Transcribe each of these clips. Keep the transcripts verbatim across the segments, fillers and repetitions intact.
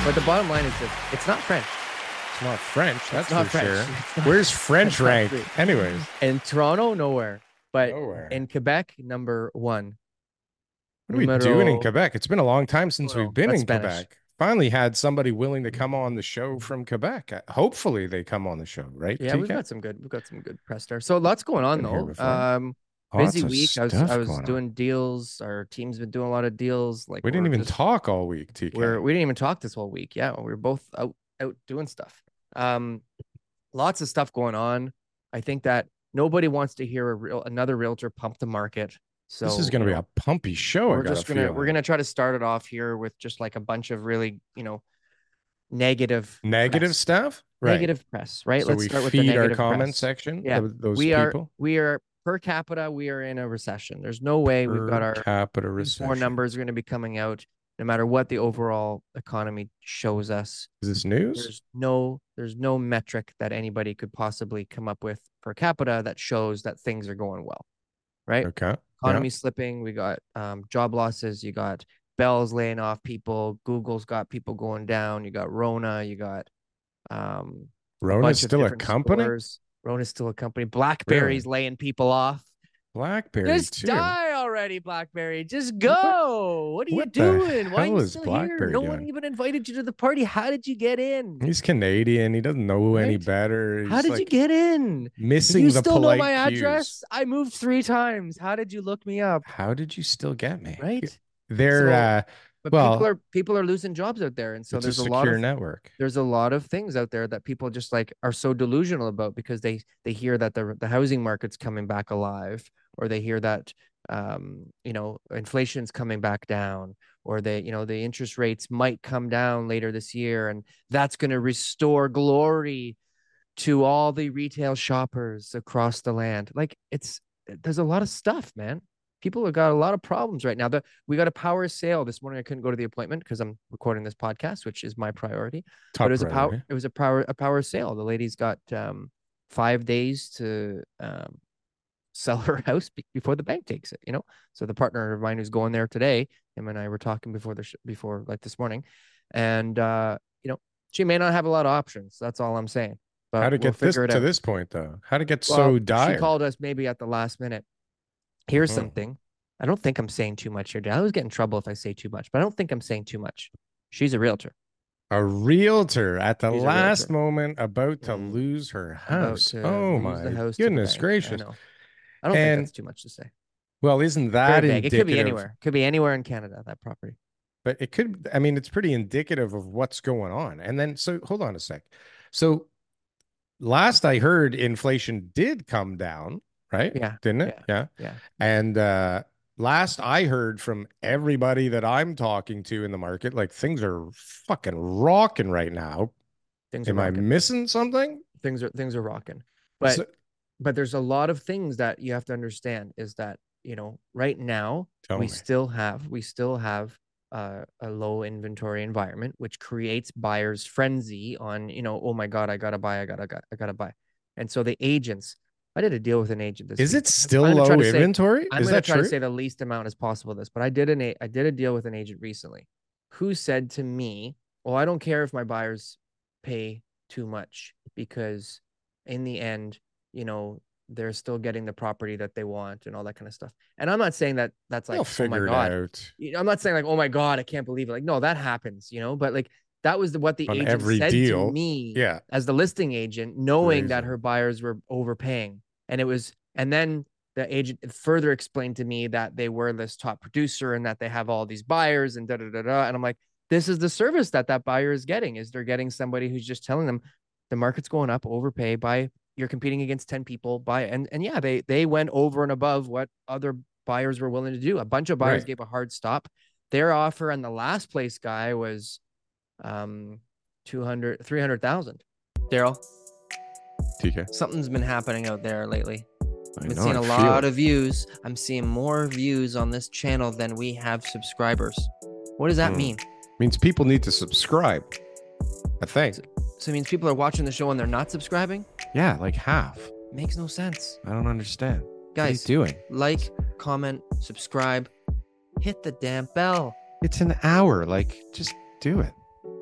But the bottom line is that it's not French. It's not French, that's It's not for French. sure. It's not- Where's French it's not rank? free. Anyways, In Toronto, nowhere. But nowhere. in Quebec, number one. What are we doing in Numero Quebec? It's been a long time since uno. we've been That's in Spanish. Quebec. Finally had somebody willing to come on the show from Quebec. Uh, Hopefully they come on the show, right? Yeah, T K? we've got some good. We've got some good press there. So lots going on Been here though. before. Um, Lots busy of week. I was stuff I was going on. doing deals. Our team's been doing a lot of deals. Like We didn't we're even just- talk all week, T K. We're we didn't even talk this whole week. Yeah, we were both out out doing stuff. Um, lots of stuff going on. I think that nobody wants to hear a real another realtor pump the market. So This is going to you be know, a pumpy show. we're I got just a gonna feeling. we're gonna try to start it off here with just like a bunch of really you know negative negative press. stuff, right? Negative press, right? So Let's we start with the feed our negative comment press. section. Yeah, th- those we are people. we are per capita. We are in a recession. There's no way we've got Per our capita Q four recession. numbers are going to be coming out no matter what the overall economy shows us. Is this news? There's no there's no metric that anybody could possibly come up with per capita that shows that things are going well, right? Okay. Economy slipping. We got um, job losses. You got Bell's laying off people. Google's got people going down. You got Rona. You got um, a Rona's bunch of still a different company? stores. Rona's still a company. BlackBerry's laying people off. BlackBerry Just too. die already, BlackBerry. Just go. What, are you what the doing? Why are hell you is still BlackBerry here? No one doing? even invited you to the party. How did you get in? He's Canadian. He doesn't know any Right? better. How He's did like you get in? missing You the still know polite my cues. address? I moved three times. How did you look me up? How did you still get me? Right? They're So- uh, But well, people are people are losing jobs out there, and so it's there's a a, lot secure of network. there's a lot of things out there that people just like are so delusional about because they they hear that the the housing market's coming back alive, or they hear that um you know inflation's coming back down, or they you know the interest rates might come down later this year, and that's going to restore glory to all the retail shoppers across the land. Like it's there's a lot of stuff, man. People have got a lot of problems right now. The, we got a power sale this morning. I couldn't go to the appointment because I'm recording this podcast, which is my priority. Top but it was a power. priority. It was a power. A power sale. The lady's got um, five days to um, sell her house be- before the bank takes it. You know. So the partner of mine who's going there today, him and I were talking before the sh- before like this morning, and uh, you know she may not have a lot of options. That's all I'm saying. But How to we'll get this figure it to out. this point though? How to get Well, so dire? She called us maybe at the last minute. Here's Mhm. something. I don't think I'm saying too much here. I always get in trouble if I say too much, but I don't think I'm saying too much. She's a realtor. A realtor at the She's a last realtor. moment about to Mm. lose her About house. to Oh lose my the house to the goodness bank. gracious. I know. I don't And- think that's too much to say. Well, isn't Very that vague. It indicative? could be anywhere. Could be anywhere in Canada, that property. But it could, I mean, it's pretty indicative of what's going on. And then, so hold on a sec. So last I heard, inflation did come down, right? Yeah, Didn't it? Yeah. Yeah. And uh, last I heard from everybody that I'm talking to in the market, like things are fucking rocking right now. Things are Am I rocking. missing something? Things are things are rocking. But So- but there's a lot of things that you have to understand is that, you know, right now Tell we me. still have we still have uh, a low inventory environment, which creates buyers frenzy on, you know, oh my God, I gotta buy, I gotta, got- I gotta buy. And so the agents, I did a deal with an agent this Is week. it still I'm gonna low try to say- inventory? I'm Is going to that try true? to say the least amount as possible of this, but I did an a- I did a deal with an agent recently who said to me, well, I don't care if my buyers pay too much because in the end, you know, they're still getting the property that they want and all that kind of stuff. And I'm not saying that that's like, They'll oh my figure it God. out. You know, I'm not saying like, oh my God, I can't believe it. Like, no, that happens, you know, but like that was the, what the On agent every said deal. to me Yeah. as the listing agent, knowing that Crazy. her buyers were overpaying. And it was, and then the agent further explained to me that they were this top producer and that they have all these buyers and da da da da. And I'm like, this is the service that that buyer is getting, is they're getting somebody who's just telling them the market's going up, overpay, buy. You're competing against ten people, buy. And and yeah, they they went over and above what other buyers were willing to do. A bunch of buyers Right. gave a hard stop. Their offer on the last place guy was um two hundred, three hundred thousand. Daryl, T K. something's been happening out there lately. I I've been know, seeing I a feel lot it. of views. I'm seeing more views on this channel than we have subscribers. What does that Hmm. mean? Means people need to subscribe. I think. So it means people are watching the show and they're not subscribing? Yeah, like half. Makes no sense. I don't understand. Guys, What are you doing? like, comment, subscribe, hit the damn bell. It's an hour. Like, just do it.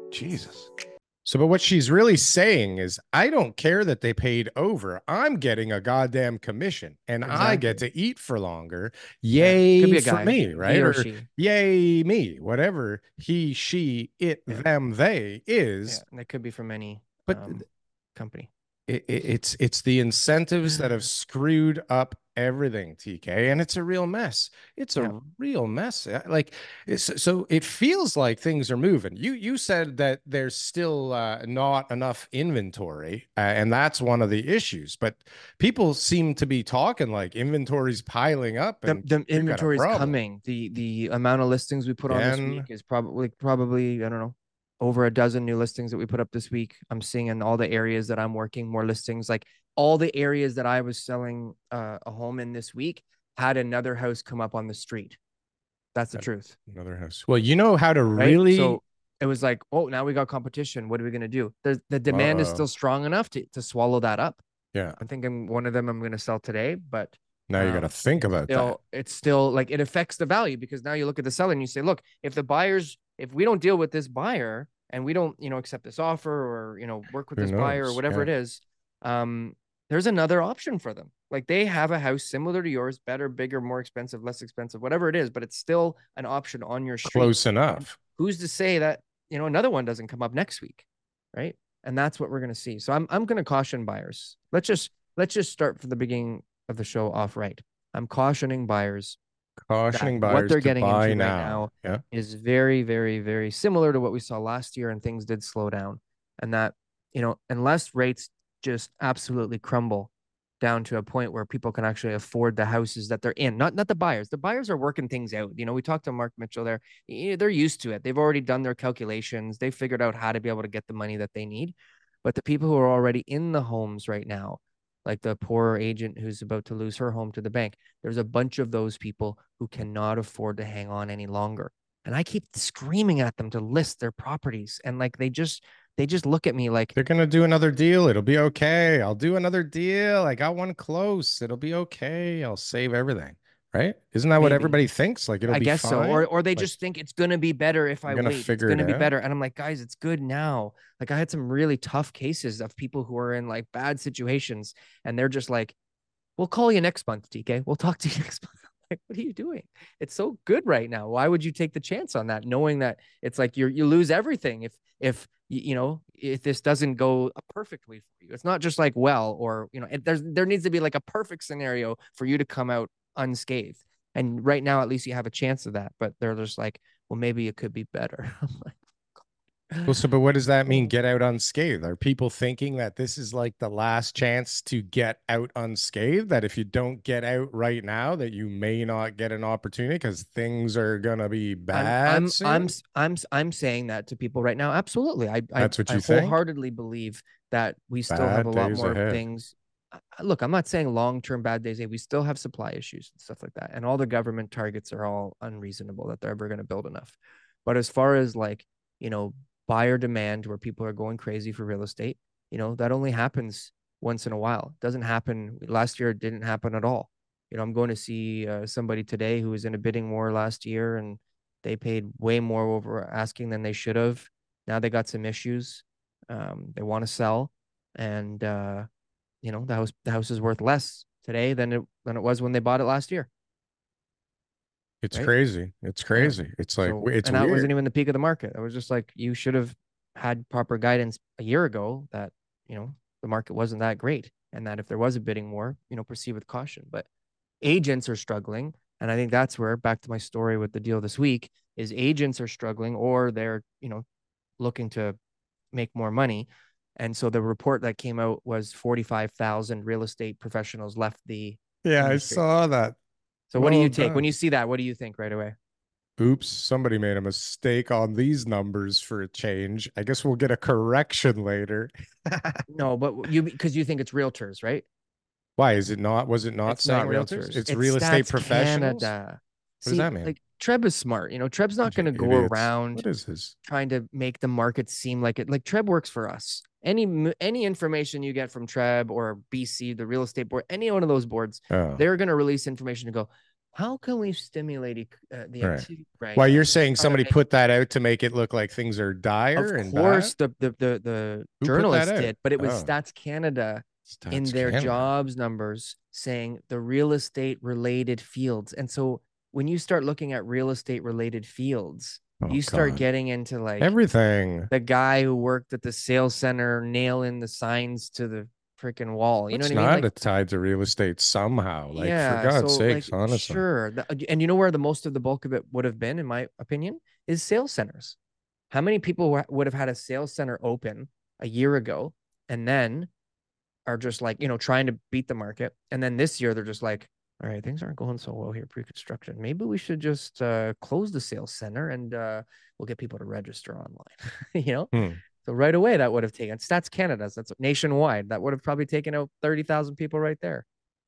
Jesus. So, but what she's really saying is, I don't care that they paid over. I'm getting a goddamn commission and I get Exactly. to eat for longer. Yeah. Could Yay be a for guy, me, he right? or Or she. yay me, whatever he, she, it, Yeah. them, they Yeah. is. And that could be from any But um company. it, it, it's it's the incentives that have screwed up everything, T K, and it's a real mess. It's Yeah. a real mess. Uh, Like it's, so it feels like things are moving. You you said that there's still uh, not enough inventory, uh, and that's one of the issues. But people seem to be talking like inventory's piling up, The and the we've got a inventory is problem. coming. The the amount of listings we put on this week Again, is probably probably, I don't know, over a dozen new listings that we put up this week. I'm seeing in all the areas that I'm working more listings. Like all the areas that I was selling uh, a home in this week had another house come up on the street. That's the truth, another house. Well, you know how to right? really. So it was like, oh, now we got competition. What are we going to do? The, the demand is Uh-oh. still strong enough to, to swallow that up. Yeah. I'm thinking one of them I'm going to sell today, but Now you got to um, think it's about that. still, it's still like it affects the value because now you look at the seller and you say, look, if the buyers, if we don't deal with this buyer and we don't, you know, accept this offer or, you know, work with Who this buyer or knows? whatever Yeah. it is, um, there's another option for them. Like they have a house similar to yours, better, bigger, more expensive, less expensive, whatever it is, but it's still an option on your street. Close And enough. who's to say that, you know, another one doesn't come up next week, right? And that's what we're going to see. So I'm I'm going to caution buyers. Let's just let's just start from the beginning of the show off right. I'm cautioning buyers that Cautioning what buyers they're to getting buy into right now. now Yeah. is very, very, very similar to what we saw last year, and things did slow down. And that, you know, unless rates just absolutely crumble down to a point where people can actually afford the houses that they're in, not not the buyers. The buyers are working things out. You know, we talked to Mark Mitchell there. They're used to it. They've already done their calculations. They figured out how to be able to get the money that they need. But the people who are already in the homes right now, like the poor agent who's about to lose her home to the bank, there's a bunch of those people who cannot afford to hang on any longer. And I keep screaming at them to list their properties. And like they just they just look at me like, They're gonna do another deal. It'll be okay. I'll do another deal. I got one close. It'll be okay. I'll save everything. Right? Isn't that what maybe. everybody thinks? Like it'll I be guess so. fine. Or or they Like just think it's gonna be better if I'm I gonna wait. It's figure it gonna be out. better. And I'm like, guys, it's good now. Like I had some really tough cases of people who are in like bad situations and they're just like, we'll call you next month, T K. We'll talk to you next month. Like, what are you doing? It's so good right now. Why would you take the chance on that, knowing that it's like you're you lose everything if if you know if this doesn't go perfectly for you? It's not just like well or you know it, there's there needs to be like a perfect scenario for you to come out unscathed. And right now, at least you have a chance of that. But they're just like, well, maybe it could be better. I'm Well, so but what does that mean? like, Get out unscathed? Are people thinking that this is like the last chance to get out unscathed? That if you don't get out right now, that you may not get an opportunity because things are gonna be I'm bad I'm I'm soon? I'm I'm saying that to people right now. Absolutely. I I That's what I you think? wholeheartedly believe that we still have Bad a lot days more ahead. things. Look, I'm not saying long-term bad days. We still have supply issues and stuff like that. And all the government targets are all unreasonable that they're ever going to build enough. But as far as like, you know, buyer demand where people are going crazy for real estate, you know, that only happens once in a while. It doesn't happen last year, it didn't happen at all. You know, I'm going to see uh, somebody today who was in a bidding war last year and they paid way more over asking than they should have. Now they got some issues. Um, they want to sell, and uh, you know the house the house is worth less today than it than it was when they bought it last year, It's right? crazy. It's Yeah. crazy. It's like So, it's and that wasn't weird. even the peak of the market. It was just like you should have had proper guidance a year ago that you know the market wasn't that great, and that if there was a bidding war, you know, proceed with caution. But agents are struggling, and I think that's where back to my story with the deal this week is agents are struggling or they're you know looking to make more money. And so the report that came out was forty-five thousand real estate professionals left the Yeah, I industry. saw that. So what do Well you take when done. you see that? What do you think right away? Oops, somebody made a mistake on these numbers for a change. I guess we'll get a correction later. No, but you because you think it's realtors, right? Why is it not? Was it not It's saying not realtors? realtors. It's It's real estate Stats professionals? Canada. What does See, that mean? like Treb is smart. You know, Treb's not Bunch of going to go idiots. around What is this? trying to make the market seem like it. Like Treb works for us. Any any information you get from Treb or B C, the real estate board, any one of those boards, Oh, they're going to release information to go. how can we stimulate e- uh, the Right. activity right Well, now? you're saying Try to somebody make, put that out to make it look like things are of dire and bad? course, the the the, the Who put that journalists out? did, but it was Oh, Stats Canada in Stats their Canada. jobs numbers saying the real estate related fields. And so when you start looking at real estate related fields, Oh you start God. getting into like Everything. the guy who worked at the sales center nailing the signs to the freaking wall. You know what What's I mean? not Like, a tied to real estate somehow? Like, for yeah. God's So, like, sakes, honestly. sure. The- and you know where the most of the bulk of it would have been, in my opinion, is sales centers. How many people would have had a sales center open a year ago and then are just like, you know, trying to beat the market? And then this year, they're just like, all right, things aren't going so well here pre construction. Maybe we should just uh, close the sales center and uh, we'll get people to register online, you know? Hmm. So right away, that would have taken Stats Canada's. That's nationwide. That would have probably taken out thirty thousand people right there.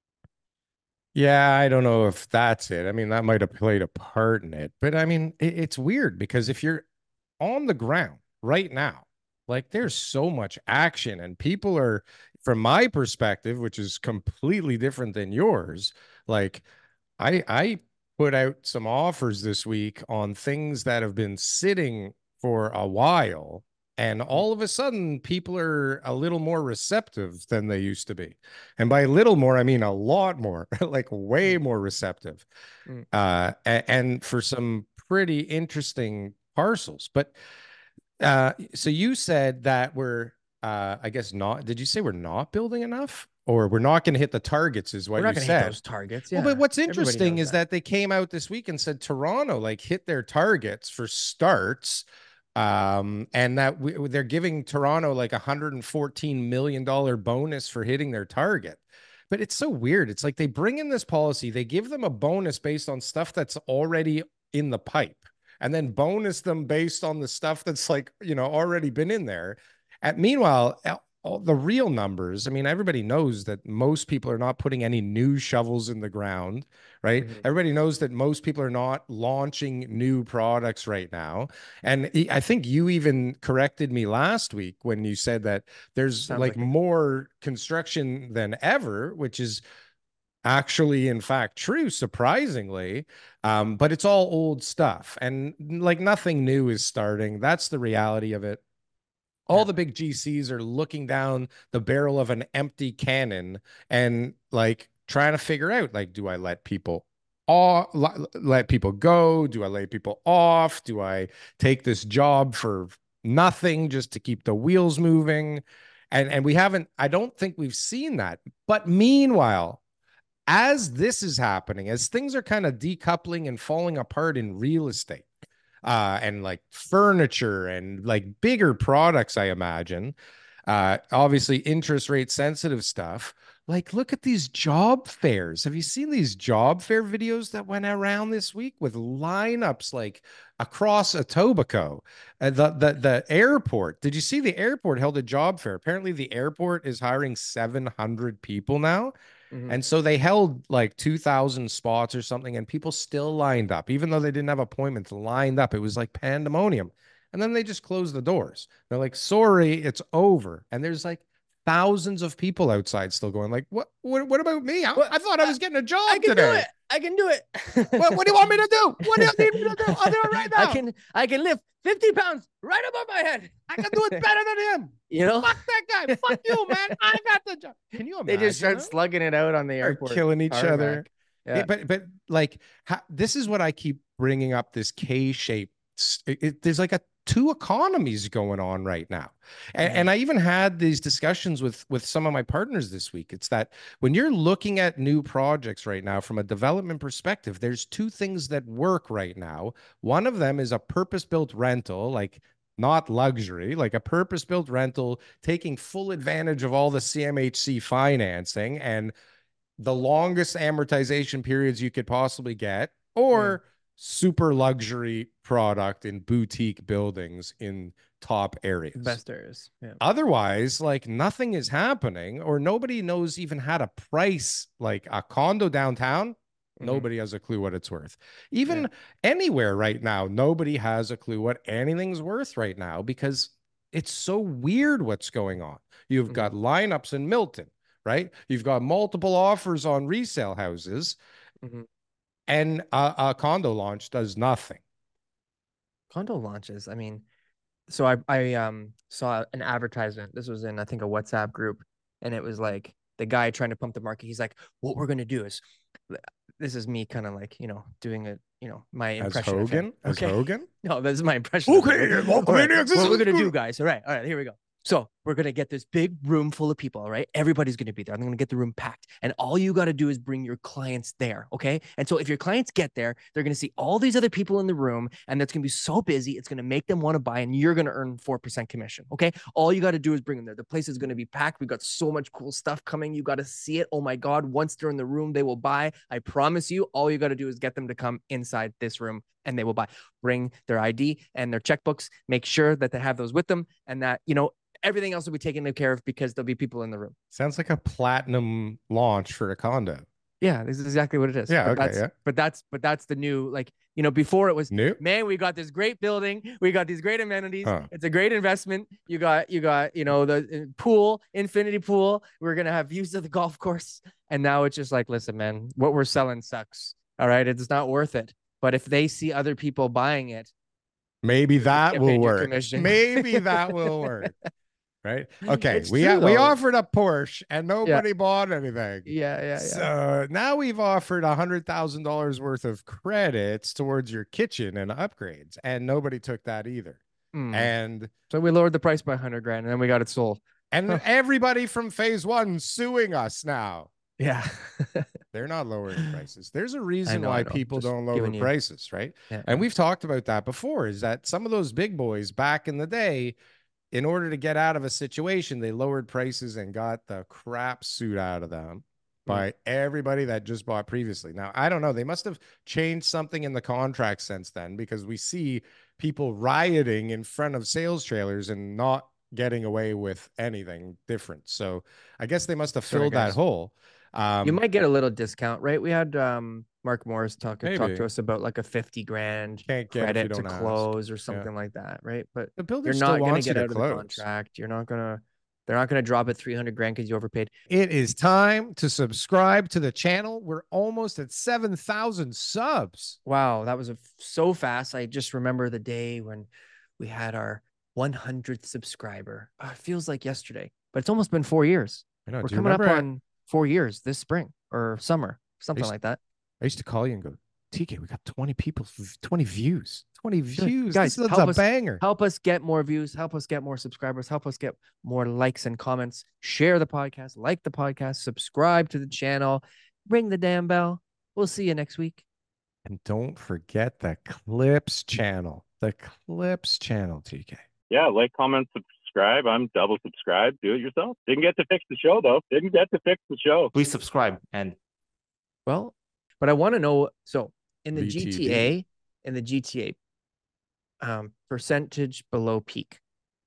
Yeah, I don't know if that's it. I mean, that might have played a part in it, but I mean, it, it's weird because if you're on the ground right now, like there's so much action and people are, from my perspective, which is completely different than yours, like I I put out some offers this week on things that have been sitting for a while, and Mm, all of a sudden people are a little more receptive than they used to be. And by little more, I mean a lot more, like way mm, more receptive. mm. Uh, a- and for some pretty interesting parcels. But uh, so you said that we're, uh, I guess not, did you say we're not building enough? Or we're not going to hit the targets, is We're what not you going to hit said. those targets. Well, but Yeah. what's Everybody interesting knows is that. that they came out this week and said Toronto like hit their targets for starts, um, and that we, they're giving Toronto like a hundred and fourteen million dollar bonus for hitting their target. But it's so weird. It's like they bring in this policy, they give them a bonus based on stuff that's already in the pipe, and then bonus them based on the stuff that's like you know already been in there. And meanwhile, all the real numbers, I mean, everybody knows that most people are not putting any new shovels in the ground, right? Mhm. Everybody knows that most people are not launching new products right now. And I think you even corrected me last week when you said that there's Sounds like like it. more construction than ever, which is actually in fact true, surprisingly. Um, but it's all old stuff and like nothing new is starting. That's the reality of it. All Yeah. the big G Cs are looking down the barrel of an empty cannon and like trying to figure out like, do I let people off, let people go? Do I lay people off? Do I take this job for nothing just to keep the wheels moving? And and we haven't, I don't think we've seen that. But meanwhile, as this is happening, as things are kind of decoupling and falling apart in real estate, uh, and like furniture and like bigger products, I imagine. Uh, obviously, interest rate sensitive stuff. Like, look at these job fairs. Have you seen these job fair videos that went around this week with lineups like across Etobicoke? Uh, the the the airport. Did you see the airport held a job fair? Apparently, the airport is hiring seven hundred people now. Mhm. And so they held like two thousand spots or something, and people still lined up, even though they didn't have appointments, lined up. It was like pandemonium. And then they just closed the doors. They're like, sorry, it's over. And there's like thousands of people outside still going, like, what what, what about me? I, Well, I thought I I, was getting a I job can do today. it. I can do What, what do you want me to do? What do you need me to do? I'll do it right I now. can I can lift fifty pounds right above my head. I can do it better than him. You know? Fuck that guy. Fuck you, man. I got the job. Can you They just imagine start that? slugging it out on the Are airport killing each other. tarmac. Yeah. It, but but like ha, this is what I keep bringing up, this K-shaped. It, it, there's like a two economies going on right now, and, Mhm. and I even had these discussions with with some of my partners this week. It's that when you're looking at new projects right now from a development perspective, there's two things that work right now. One of them is a purpose-built rental, like not luxury, like a purpose-built rental, taking full advantage of all the C M H C financing and the longest amortization periods you could possibly get, Mm. or super luxury product in boutique buildings in top areas. Best areas. Yeah. Otherwise, like nothing is happening, or nobody knows even how to price like a condo downtown. Mhm. Nobody has a clue what it's worth. Yeah. Even anywhere right now, nobody has a clue what anything's worth right now because it's so weird what's going on. You've Mhm. got lineups in Milton, right? You've got multiple offers on resale houses, Mhm. and a, a condo launch does nothing. Condo launches. I mean, so I I um saw an advertisement. This was in I think a WhatsApp group, and it was like the guy trying to pump the market. He's like, "What we're gonna do is, this is me kind of like you know doing it, you know my As impression of him." Hogan, as Okay, Hogan. no, this is my impression. Of him. Okay, Like, welcome all right, maniacs. This what we're is gonna do, good. guys. All right, all right, here we go. So we're gonna get this big room full of people. All right, everybody's gonna be there. I'm gonna get the room packed, and all you got to do is bring your clients there. Okay, and so if your clients get there, they're gonna see all these other people in the room, and that's gonna be so busy. It's gonna make them want to buy, and you're gonna earn four percent commission. Okay, all you got to do is bring them there. The place is gonna be packed. We got so much cool stuff coming. You got to see it. Oh my god! Once they're in the room, they will buy. I promise you. All you got to do is get them to come inside this room, and they will buy. Bring their I D and their checkbooks. Make sure that they have those with them, and that you know everything else will be taken care of because there'll be people in the room. Sounds like a platinum launch for a condo. Yeah, this is exactly what it is. Yeah, but okay, that's, yeah. But that's but that's the new, like, you know, before it was New. man, we got this great building, we got these great amenities. Huh. It's a great investment. You got you got, you know, the uh, pool, infinity pool. We're gonna have views of the golf course. And now it's just like, listen, man, what we're selling sucks. All right. It's not worth it. But if they see other people buying it, Maybe that will work. Maybe that will work. Right. Okay. It's we true, we though. offered a Porsche and nobody Yeah. bought anything. Yeah, yeah, yeah. So now we've offered a hundred thousand dollars worth of credits towards your kitchen and upgrades, and nobody took that either. Mm. And so we lowered the price by a hundred grand, and then we got it sold. And everybody from phase one suing us now. Yeah. They're not lowering prices. There's a reason know, why know. people Just don't lower prices, right? Yeah, and yeah. we've talked about that before, is that some of those big boys back in the day, in order to get out of a situation, they lowered prices and got the crap suit out of them by mm. everybody that just bought previously. Now, I don't know. They must have changed something in the contract since then, because we see people rioting in front of sales trailers and not getting away with anything different. So I guess they must have filled that hole. Um, you might get a little discount, right? We had um, Mark Morris talk, talk to us about like a fifty grand Can't get credit to close ask. or something yeah. like that, right? But the builder you're not going to get out of the contract. You're not going to, they're not going to drop it three hundred grand because you overpaid. It is time to subscribe to the channel. We're almost at seven thousand subs. Wow. That was a, so fast. I just remember the day when we had our one hundredth subscriber. Oh, it feels like yesterday, but it's almost been four years. I know. We're coming up on four years this spring or summer, something used, like that. I used to call you and go, T K, we got twenty people, twenty views, twenty views. Guys, this is help a us, banger. Help us get more views. Help us get more subscribers. Help us get more likes and comments. Share the podcast, like the podcast, subscribe to the channel, ring the damn bell. We'll see you next week. And don't forget the Clips channel, the Clips channel, T K. Yeah, like, comment, subscribe. I'm double subscribed. Do it yourself. Didn't get to fix the show, though. Didn't get to fix the show. Please subscribe. And well, but I want to know, so in the V T D. G T A, in the G T A, um, percentage below peak.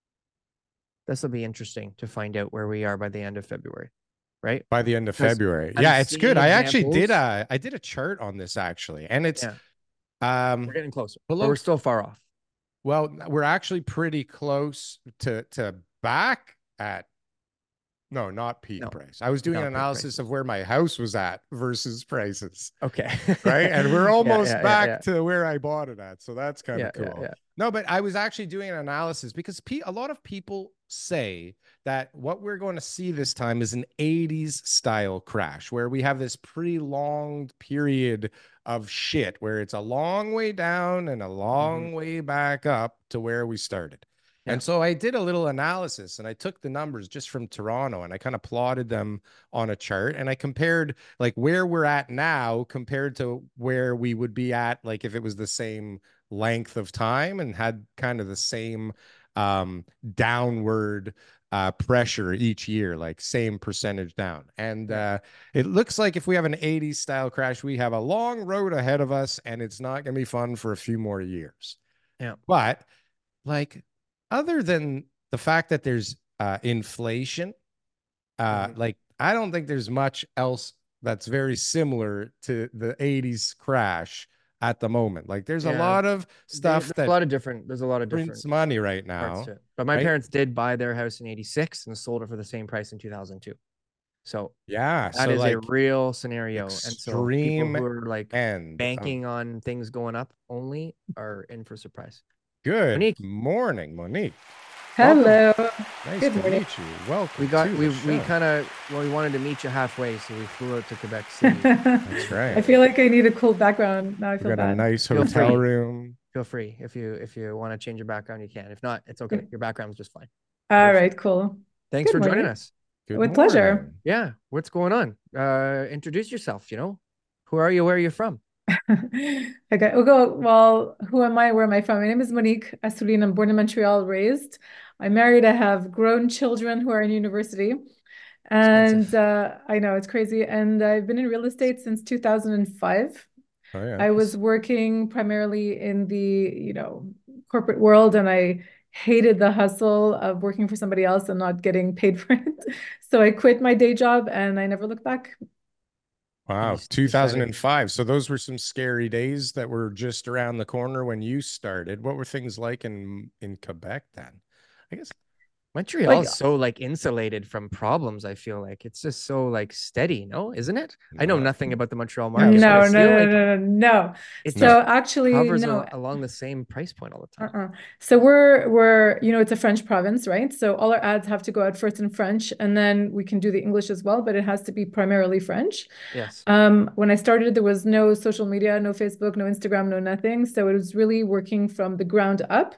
This will be interesting to find out where we are by the end of February, right? By the end of February. I'm yeah, it's good. I actually did a, I did a chart on this actually, and it's, yeah. um, we're getting closer, below, but we're still far off. Well, we're actually pretty close to, to back at, no, not peak no, price. I was doing an analysis of where my house was at versus prices. Okay. Right. And we're almost yeah, yeah, back yeah, yeah. to where I bought it at. So that's kind of yeah, cool. Yeah, yeah. No, but I was actually doing an analysis because pe a lot of people say that what we're going to see this time is an eighties style crash where we have this prolonged period of shit where it's a long way down and a long mm-hmm. way back up to where we started. Yeah. And so I did a little analysis and I took the numbers just from Toronto and I kind of plotted them on a chart and I compared like where we're at now compared to where we would be at like if it was the same length of time and had kind of the same um, downward uh, pressure each year, like same percentage down. And uh, it looks like if we have an eighties style crash, we have a long road ahead of us and it's not going to be fun for a few more years. Yeah. But like, other than the fact that there's uh, inflation, uh, mm-hmm. like, I don't think there's much else that's very similar to the eighties crash at the moment. Like there's yeah. a lot of stuff there's that a lot of different, there's a lot of different money right now. But my right? parents did buy their house in eighty-six and sold it for the same price in two thousand two. So Yeah. that So is a like real scenario. And so people extreme who are like end of banking on things going up only are in for a surprise. good Monique, morning, Monique. welcome. Hello. Nice Good to morning. meet you. Welcome We got to we the we show. kind of well we wanted to meet you halfway, so we flew out to Quebec City. That's right. I feel like I need a cool background. Now I We feel got a bad. nice Feel hotel free. room. Feel free if you if you want to change your background, you can. If not, it's okay. Your background's just fine. All We're- right, cool. Thanks Good for joining morning. us. Good With pleasure. morning. Yeah, what's going on? Uh, introduce yourself. You know, who are you? Where are you from? Okay, we'll go. Well, who am I? Where am I from? My name is Monique Assouline. I'm born in Montreal, raised. I'm married. I have grown children who are in university. And Expensive. uh, I know it's crazy. And I've been in real estate since two thousand five. Oh yeah. I was working primarily in the, you know, corporate world, and I hated the hustle of working for somebody else and not getting paid for it. So I quit my day job and I never looked back. Wow, You s- two thousand decided- five. So those were some scary days that were just around the corner when you started. What were things like in in Quebec then? I guess Montreal Like- is so like insulated from problems. I feel like it's just so like steady, no, isn't it? I know No. nothing about the Montreal Yeah, I market. was No, but I no, feel no, like no, no, no. it So just actually, hovers no. al- along the same price point all the time. Uh-uh. So we're we're you know it's a French province, right? So all our ads have to go out first in French, and then we can do the English as well, but it has to be primarily French. Yes. Um, when I started, there was no social media, no Facebook, no Instagram, no nothing. So it was really working from the ground up.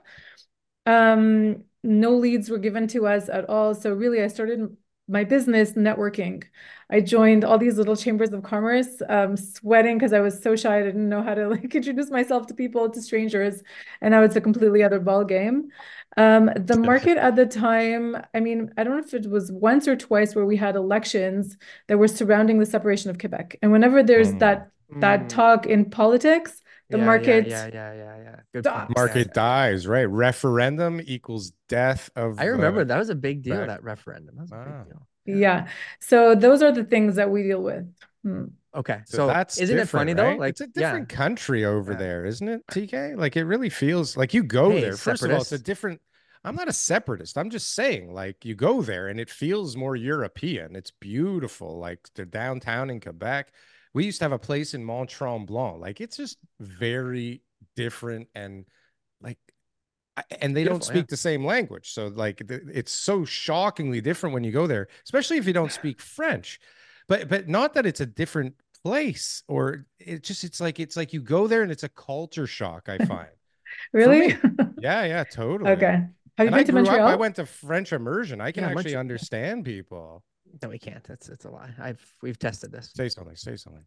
Um, no leads were given to us at all. So really, I started my business networking. I joined all these little chambers of commerce, um, sweating because I was so shy. I didn't know how to like introduce myself to people, to strangers, and now it's a completely other ball game. Um, the market at the time, I mean, I don't know if it was once or twice where we had elections that were surrounding the separation of Quebec. And whenever there's Mm. that that Mm, talk in politics, the yeah, market Yeah, yeah, yeah, yeah, yeah. Good stops. point. Yeah, market yeah. dies, right? Referendum equals death of I remember uh, that was a big deal. back- That referendum. That was a Wow. big deal. Yeah. So those are the things that we deal with. Hmm. Okay. So, So, that's isn't it different, funny though? right? Like It's a yeah. different country over Yeah. there, isn't it, T K? Like it really feels like you go Hey, there. First of all, it's a separatists. different. I'm not a separatist. I'm just saying, like you go there and it feels more European. It's beautiful. Like the downtown in Quebec. We used to have a place in Mont Tremblant. Like it's just very different and like I- and they don't Beautiful, yeah. speak the same language. So like th- it's so shockingly different when you go there, especially if you don't speak French. But but not that it's a different place or it just it's like it's like you go there and it's a culture shock, I find. Really? For me. Yeah, yeah, totally. Okay. Have you And been I to grew Montreal? up, I went to French immersion. I can Yeah, actually Montreal- understand people. No, we can't. That's it's a lie. I've we've tested this. Say something, say something.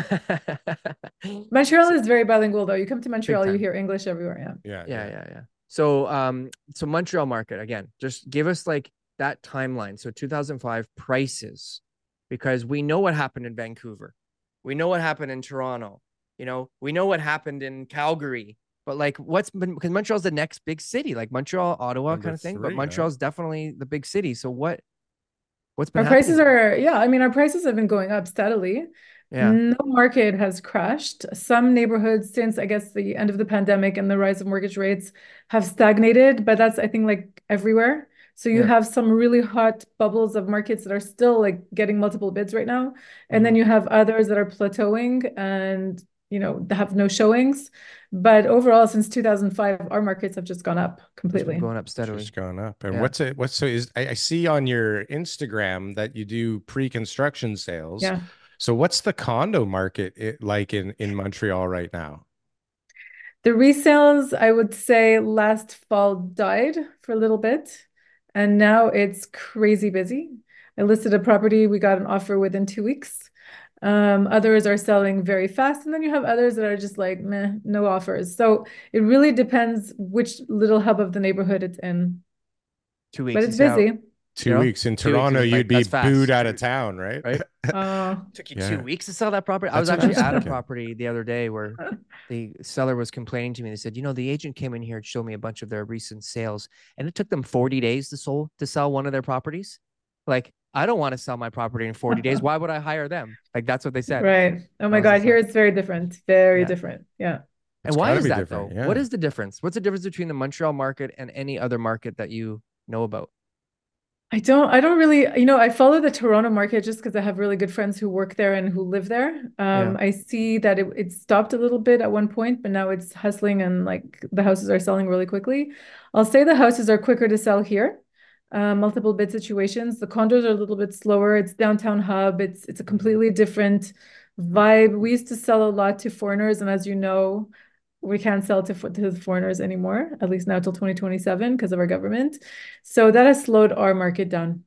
Montreal is very bilingual though. You come to Montreal, you time. hear English everywhere. Yeah. Yeah, yeah, yeah, yeah. So um, so Montreal market again. Just give us like that timeline. So two thousand five prices, because we know what happened in Vancouver, we know what happened in Toronto. You know, we know what happened in Calgary. But like, what's been because Montreal's the next big city, like Montreal, Ottawa, Number kind of thing. three, But huh? Montreal's definitely the big city. So what? What's been Our prices happening? are, yeah, I mean, our prices have been going up steadily. Yeah. No market has crashed. Some neighborhoods, since I guess the end of the pandemic and the rise of mortgage rates, have stagnated, but that's, I think, like everywhere. So you Yeah. have some really hot bubbles of markets that are still like getting multiple bids right now. And then you have others that are plateauing and, you know, have no showings. But overall, since two thousand five, our markets have just gone up It's completely. been going up steadily. Just gone up. And Yeah. what's it? What's so is I, I see on your Instagram that you do pre-construction sales. Yeah. So what's the condo market it, like in in Montreal right now? The resales, I would say last fall died for a little bit, and now it's crazy busy. I listed a property, we got an offer within two weeks. Um, others are selling very fast, and then you have others that are just like, meh, no offers. So it really depends which little hub of the neighborhood it's in. Two weeks. But you it's see how- busy. Two You know, weeks in two weeks Toronto, is like- you'd be that's fast. booed out of town, right? Right? Oh, Took you Yeah. two weeks to sell that property. I was That's what I actually was at a thinking. property the other day where the seller was complaining to me. They said, you know, the agent came in here and showed me a bunch of their recent sales, and it took them forty days to sold to sell one of their properties. Like, I don't want to sell my property in forty days. Why would I hire them? Like, that's what they said. right. Oh I my was God, just here like- it's very different. Very Yeah. different. Yeah. And It's why gotta is be that different, though? yeah. What is the difference? What's the difference between the Montreal market and any other market that you know about? I don't, I don't really, you know, I follow the Toronto market just because I have really good friends who work there and who live there. Um, Yeah. I see that it, it stopped a little bit at one point, but now it's hustling and like the houses are selling really quickly. I'll say the houses are quicker to sell here. Uh, multiple bid situations. The condos are a little bit slower. It's downtown hub. It's it's a completely different vibe. We used to sell a lot to foreigners, and as you know, we can't sell to, to the foreigners anymore, at least now till twenty twenty-seven because of our government. So that has slowed our market down.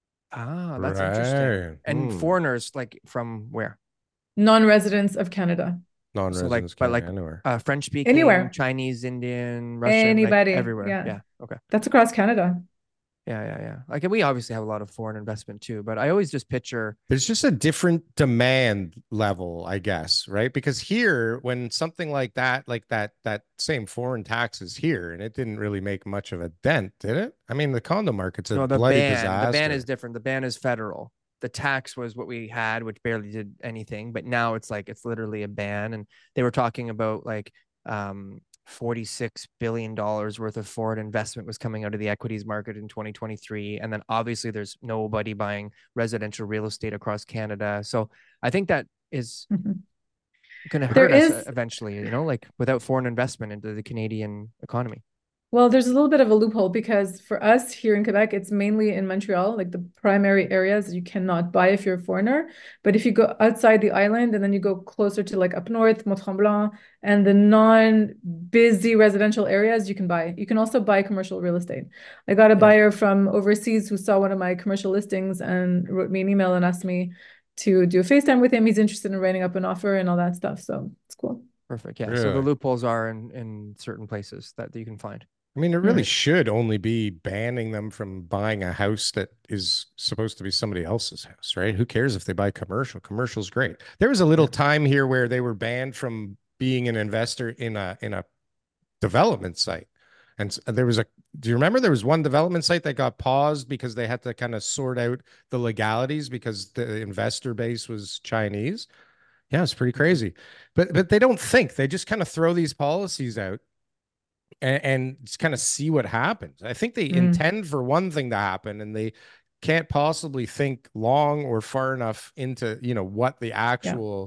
Ah, that's interesting. Right. And Hmm. foreigners, like from where? Non-residents of Canada. So like, Non-residents but can't like anywhere. uh, French speaking, Anywhere. Chinese, Indian, Russian, like Anybody. everywhere. Yeah. Yeah. Okay. That's across Canada. Yeah, yeah, yeah. Like we obviously have a lot of foreign investment too, but I always just picture There's just a different demand level, I guess, right? Because here, when something like that, like that, that same foreign tax is here, and it didn't really make much of a dent, did it? I mean, the condo market's a no, the bloody ban. The ban disaster. is different. The ban is federal. The tax was what we had, which barely did anything, but now it's like it's literally a ban. And they were talking about like um forty-six billion dollars worth of foreign investment was coming out of the equities market in twenty twenty-three. And then obviously there's nobody buying residential real estate across Canada. So I think that is Mhm. going to There hurt us is, eventually, you know, like without foreign investment into the Canadian economy. well, there's a little bit of a loophole because for us here in Quebec, it's mainly in Montreal, like the primary areas you cannot buy if you're a foreigner. But if you go outside the island and then you go closer to like up north, Mont-Tremblant, and the non-busy residential areas, you can buy. You can also buy commercial real estate. I got a Yeah. buyer from overseas who saw one of my commercial listings and wrote me an email and asked me to do a FaceTime with him. He's interested in writing up an offer and all that stuff. So it's cool. Perfect. Yeah. So the Really? loopholes are in, in certain places that, that you can find. I mean, it really Mm. should only be banning them from buying a house that is supposed to be somebody else's house, right? Who cares if they buy commercial? Commercial's great. There was a little Yeah. time here where they were banned from being an investor in a in a development site. And s- there was a, do you remember there was one development site that got paused because they had to kind of sort out the legalities because the investor base was Chinese? Yeah, it's pretty crazy. But but they don't think. They just kind of throw these policies out and, and just kind of see what happens. I think they Mm. intend for one thing to happen and they can't possibly think long or far enough into, you know, what the actual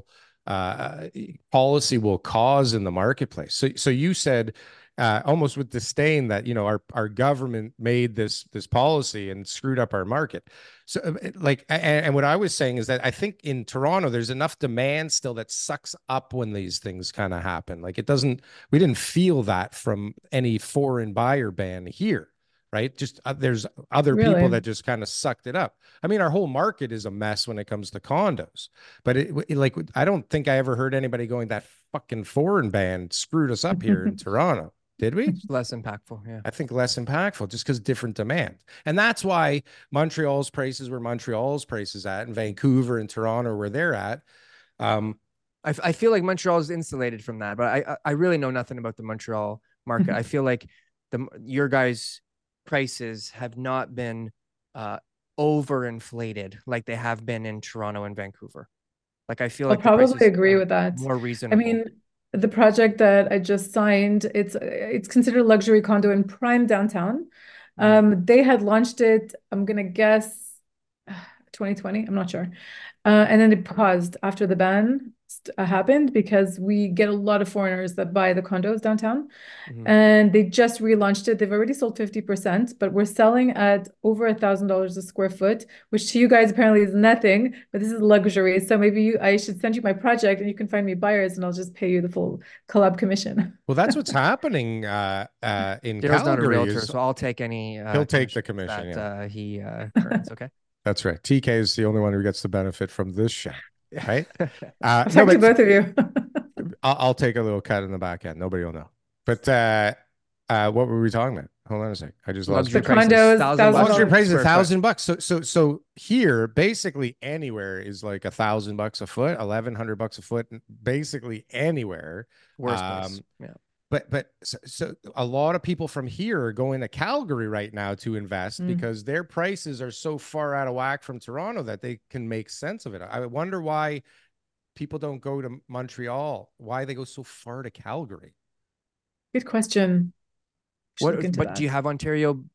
uh, policy will cause in the marketplace. So, so you said uh, almost with disdain that, you know, our, our government made this, this policy and screwed up our market. So uh, like, and, and what I was saying is that I think in Toronto, there's enough demand still that sucks up when these things kind of happen. Like it doesn't, we didn't feel that from any foreign buyer ban here, right? Just uh, there's other Really? people that just kind of sucked it up. I mean, our whole market is a mess when it comes to condos, but it, it like, I don't think I ever heard anybody going that fucking foreign ban screwed us up here in Toronto. Did we? It's less impactful. Yeah. I think less impactful just because different demand. And that's why Montreal's prices where Montreal's prices at and Vancouver and Toronto where they're at. Um, I, I feel like Montreal is insulated from that, but I I really know nothing about the Montreal market. I feel like the your guys' prices have not been uh, overinflated like they have been in Toronto and Vancouver. Like I feel I'll like the prices probably agree are with that. more I reasonable. mean, the project that I just signed, it's it's considered a luxury condo in prime downtown. Mhm. Um, they had launched it, I'm gonna guess twenty twenty, I'm not sure. Uh, and then it paused after the ban st- uh, happened because we get a lot of foreigners that buy the condos downtown. Mhm. And they just relaunched it. They've already sold fifty percent, but we're selling at over a thousand dollars a square foot, which to you guys apparently is nothing, but this is luxury. So maybe you, I should send you my project and you can find me buyers and I'll just pay you the full collab commission. well, that's what's happening uh, uh, in Daryl's not a Calgary. realtor, is- so I'll take any. Uh, He'll take the commissions commission, that yeah. uh, he uh, earns. Okay. That's right. T K is the only one who gets the benefit from this show, right? Uh, I'll no, talk to but both of you. I'll, I'll take a little cut in the back end. Nobody will know. But uh, uh, what were we talking about? Hold on a sec. I just lost Luxury the track. prices, condos, thousand thousand bucks Luxury dollars. price is a square foot. thousand bucks. So so so here, basically anywhere is like a thousand bucks a foot, eleven hundred bucks a foot, basically anywhere. Worst place. Um, Yeah. But but so, so a lot of people from here are going to Calgary right now to invest Mm. because their prices are so far out of whack from Toronto that they can make sense of it. I wonder why people don't go to Montreal, why they go so far to Calgary. Good question. Should look What? into But that. do you have Ontario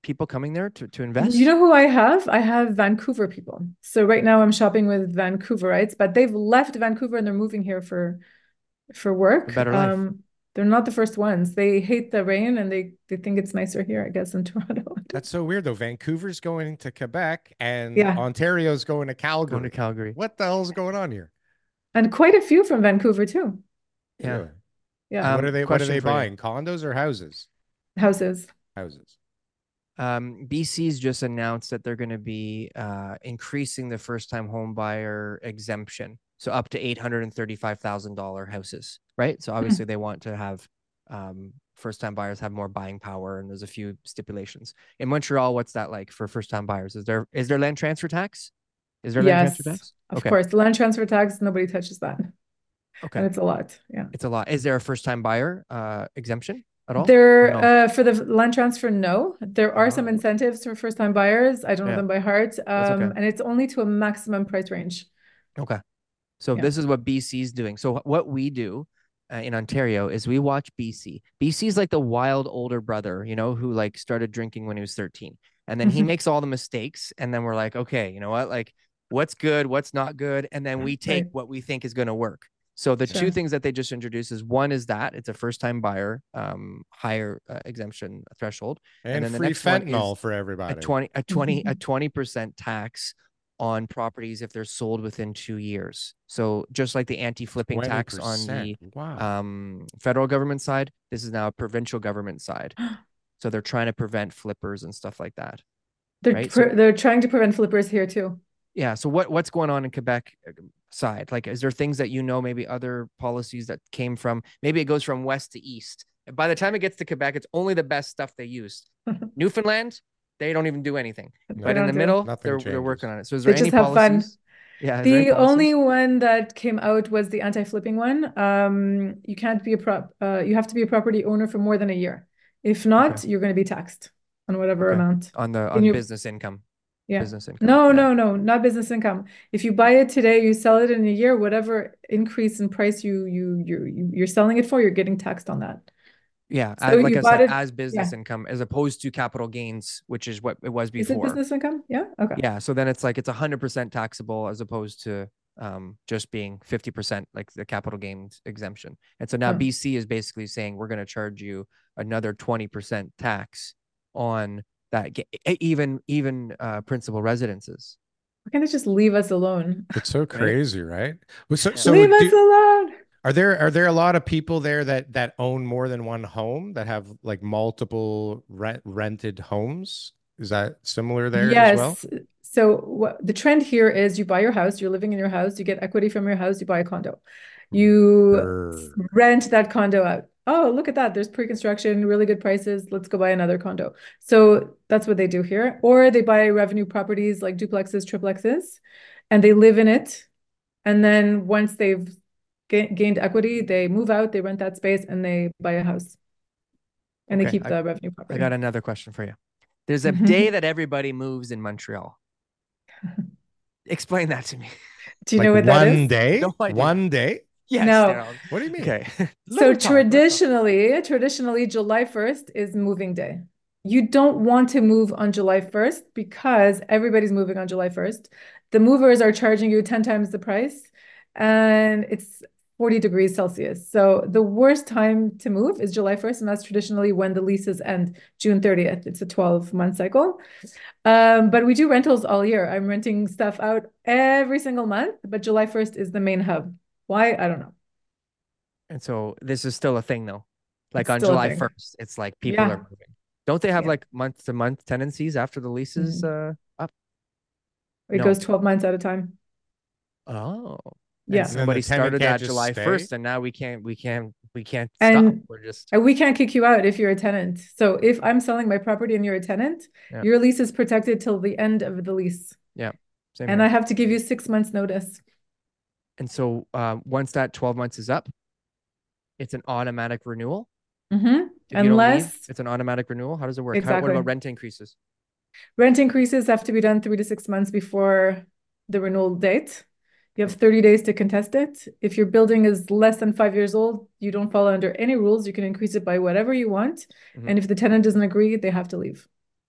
people coming there to, to invest? You know who I have? I have Vancouver people. So right now I'm shopping with Vancouverites, but they've left Vancouver and they're moving here for for work. A better life. Um, they're not the first ones. They hate the rain and they they think it's nicer here, I guess, in Toronto. That's so weird though. Vancouver's going to Quebec and Yeah. Ontario's going to Calgary. Going to Calgary. What the hell's going on here? And quite a few from Vancouver too. Yeah. Really? Yeah. Um, what are they what are question they for you. buying? Condos or houses? Houses. Houses. Um, B C's just announced that they're going to be uh, increasing the first-time home buyer exemption, so up to eight hundred thirty-five thousand dollars houses, right? So obviously they want to have um, first-time buyers have more buying power, and there's a few stipulations. In Montreal, what's that like for first-time buyers? Is there is there land transfer tax? Is there land transfer Yes, tax? of Okay. course. The land transfer tax, nobody touches that. Okay. And it's a lot. Yeah. It's a lot. Is there a first-time buyer uh, exemption at all? There, no? uh, for the land transfer, no. There are some Oh. incentives for first-time buyers. I don't know Yeah. them by heart. Um, okay. and it's only to a maximum price range. Okay. So Yeah. this is what B C's doing. So what we do uh, in Ontario is we watch B C. B C's like the wild older brother, you know, who like started drinking when he was thirteen. And then he makes all the mistakes. And then we're like, okay, you know what? Like, what's good? What's not good? And then we take Right. what we think is going to work. So the Sure. two things that they just introduced is one is that it's a first-time buyer, um, higher uh, exemption threshold, And, and then the free next one fentanyl is for a everybody. twenty, a twenty, a twenty percent tax on properties if they're sold within two years. So just like the anti-flipping tax on the wow. um, federal government side, this is now a provincial government side. So they're trying to prevent flippers and stuff like that. They're right? pre- So- they're trying to prevent flippers here too. Yeah. So what what's going on in Quebec side? Like, is there things that you know, maybe other policies that came from, maybe it goes from west to east. By the time it gets to Quebec, it's only the best stuff they used. Newfoundland, they don't even do anything. They But in don't the do. middle, Nothing they're, they're changes. working on it. So is They there any just have fun. policies? Yeah. is there any The only policies? one that came out was the anti-flipping one. Um, you can't be a prop. Uh, you have to be a property owner for more than a year. If not, Okay. you're going to be taxed on whatever Okay. amount. on the in on your- business income. Yeah. Business income. No, yeah. no, no, not business income. If you buy it today, you sell it in a year, whatever increase in price you you you you- you're selling it for, you're getting taxed on that. Yeah. So as- like you I bought said, it- as business income as opposed to capital gains, which is what it was Is it before. business income? Yeah. Okay. Yeah. So then it's like it's one hundred percent taxable as opposed to um, just being fifty percent like the capital gains exemption. And so now Hmm. B C is basically saying we're going to charge you another twenty percent tax on that, ga- e- even even uh, principal residences. Why can't they just leave us alone? It's so crazy, right? Well, so, so leave us do- alone. are there are there a lot of people there that that own more than one home, that have like multiple rent, rented homes? Is that similar there as well? Yes. So what the trend here is you buy your house, you're living in your house, you get equity from your house, you buy a condo. You Brr. rent that condo out. Oh, look at that. There's pre-construction, really good prices. Let's go buy another condo. So that's what they do here. Or they buy revenue properties like duplexes, triplexes, and they live in it. And then once they've ga- gained equity, they move out, they rent that space, and they buy a house. And they Okay, keep I- the revenue I property. got another question for you. There's a day that everybody moves in Montreal. Explain that to me. Do you Like know what that one is? day? No idea. One day? Yes. No. Daryl. What do you mean? Okay. So Let her talk, let her talk. traditionally, traditionally, July first is moving day. You don't want to move on July first because everybody's moving on July first. The movers are charging you ten times the price and it's forty degrees Celsius. So the worst time to move is July first, and that's traditionally when the leases end, June thirtieth. It's a twelve month cycle. Um, but we do rentals all year. I'm renting stuff out every single month, but July first is the main hub. Why? I don't know. And so this is still a thing though. Like It's on still a July thing. first, it's like people Yeah. are moving. Don't they have Yeah. like month to month tenancies after the lease is uh, up? It No. goes twelve months at a time. Oh. Yeah. And somebody And the tenant started can't that just July stay? first, and now we can't, we can't, we can't stop. And- We're just And we can't kick you out if you're a tenant. So if I'm selling my property and you're a tenant, Yeah. your lease is protected till the end of the lease. same And here. I have to give you six months notice. And so uh, once that twelve months is up, it's an automatic renewal. Mm-hmm. If you don't leave, Unless it's an automatic renewal. How does it work? How, what Exactly. about rent increases? rent increases have to be done three to six months before the renewal date. You have thirty days to contest it. If your building is less than five years old, you don't fall under any rules. You can increase it by whatever you want. Mhm. And if the tenant doesn't agree, they have to leave.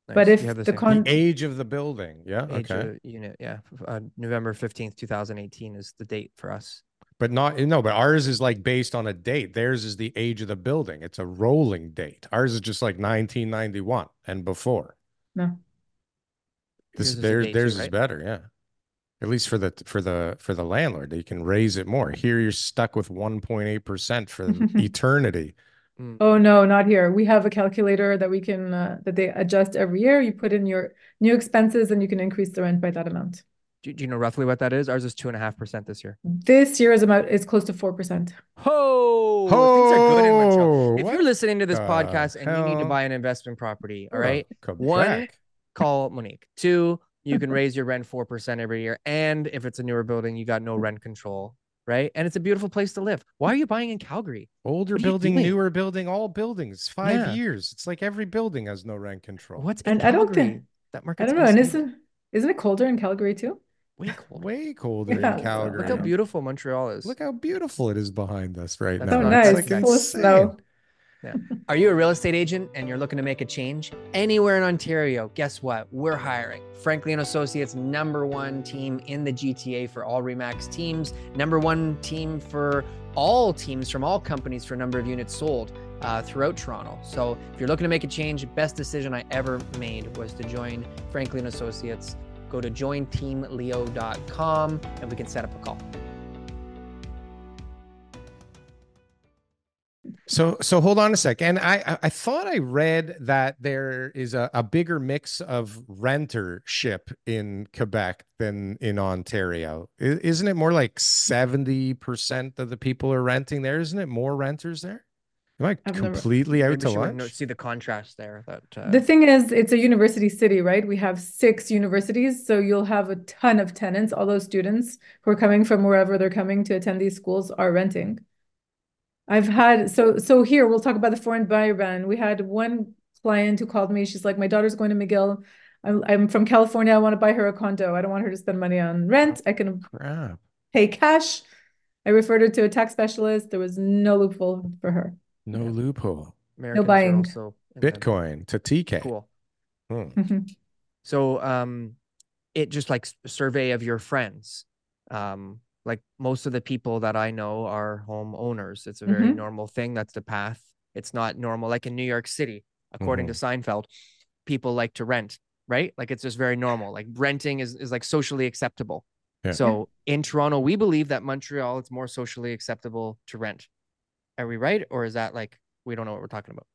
But Nice. You if have the the same The con age of the building. Yeah. age Okay. of unit. Yeah. Uh, November fifteenth, two thousand eighteen is the date for us. But not, no, but ours is like based on a date. Theirs is the age of the building. It's a rolling date. Ours is just like nineteen ninety-one and before. no. This Yours is a theirs, date theirs too, is right? better, yeah. At least for the for the for the landlord, they can raise it more. Here you're stuck with one point eight percent for eternity. Mm. Oh no, not here. We have a calculator that we can uh, that they adjust every year. You put in your new expenses and you can increase the rent by that amount. Do, do you know roughly what that is? Ours is two and a half percent this year. This year is about is close to four percent. Ho! Things are good in Montreal. Oh, If what you're listening to this the podcast and you need to hell? buy an investment property, all Oh, right? Quebec. One, call Monique. Two, you can raise your rent four percent every year. And if it's a newer building, you got no rent control, right? And it's a beautiful place to live. Why are you buying in Calgary? Older What are you building, doing? newer building, all buildings, five Yeah. years. It's like every building has no rent control. What's in And I don't Calgary? think That I market's don't know. And unstable. isn't isn't it colder in Calgary too? Way cold. Way colder Yeah, in so- Calgary. Look how beautiful Montreal is. Look how beautiful it is behind us right That's now. Oh, not nice. It's like Full of insane. snow. Are you a real estate agent and you're looking to make a change anywhere in Ontario? Guess what? We're hiring. Franklin and Associates, number one team in the G T A for all REMAX teams, number one team for all teams from all companies for number of units sold uh, throughout Toronto. So if you're looking to make a change, best decision I ever made was to join Franklin Associates. Go to join team leo dot com and we can set up a call. So, so hold on a second. I, I, I thought I read that there is a, a bigger mix of rentership in Quebec than in Ontario. I- Isn't it more like seventy percent of the people are renting there? Isn't it more renters there? Am I I've never- completely out Maybe to she wouldn't know- lunch? see the contrast there. That uh, The thing is, it's a university city, right? We have six universities, so you'll have a ton of tenants. All those students who are coming from wherever they're coming to attend these schools are renting. I've had so so here we'll talk about the foreign buyer ban. We had one client who called me. She's like, my daughter's going to McGill. I'm I'm from California. I want to buy her a condo. I don't want her to spend money on rent. I can Crap. pay cash. I referred her to a tax specialist. There was no loophole for her. No Yeah. loophole. Americans are buying. also inventive. Bitcoin to T K. Cool. Hmm. Mhm. So um, it just like s- survey of your friends. Um, like most of the people that I know are homeowners. It's a very Mhm. normal thing. That's the path. It's not normal. Like in New York City, according to Seinfeld, people like to rent, right? Like it's just very normal. Like renting is, is like socially acceptable. Yeah. So in Toronto, we believe that Montreal, it's more socially acceptable to rent. Are we right? Or is that like, we don't know what we're talking about?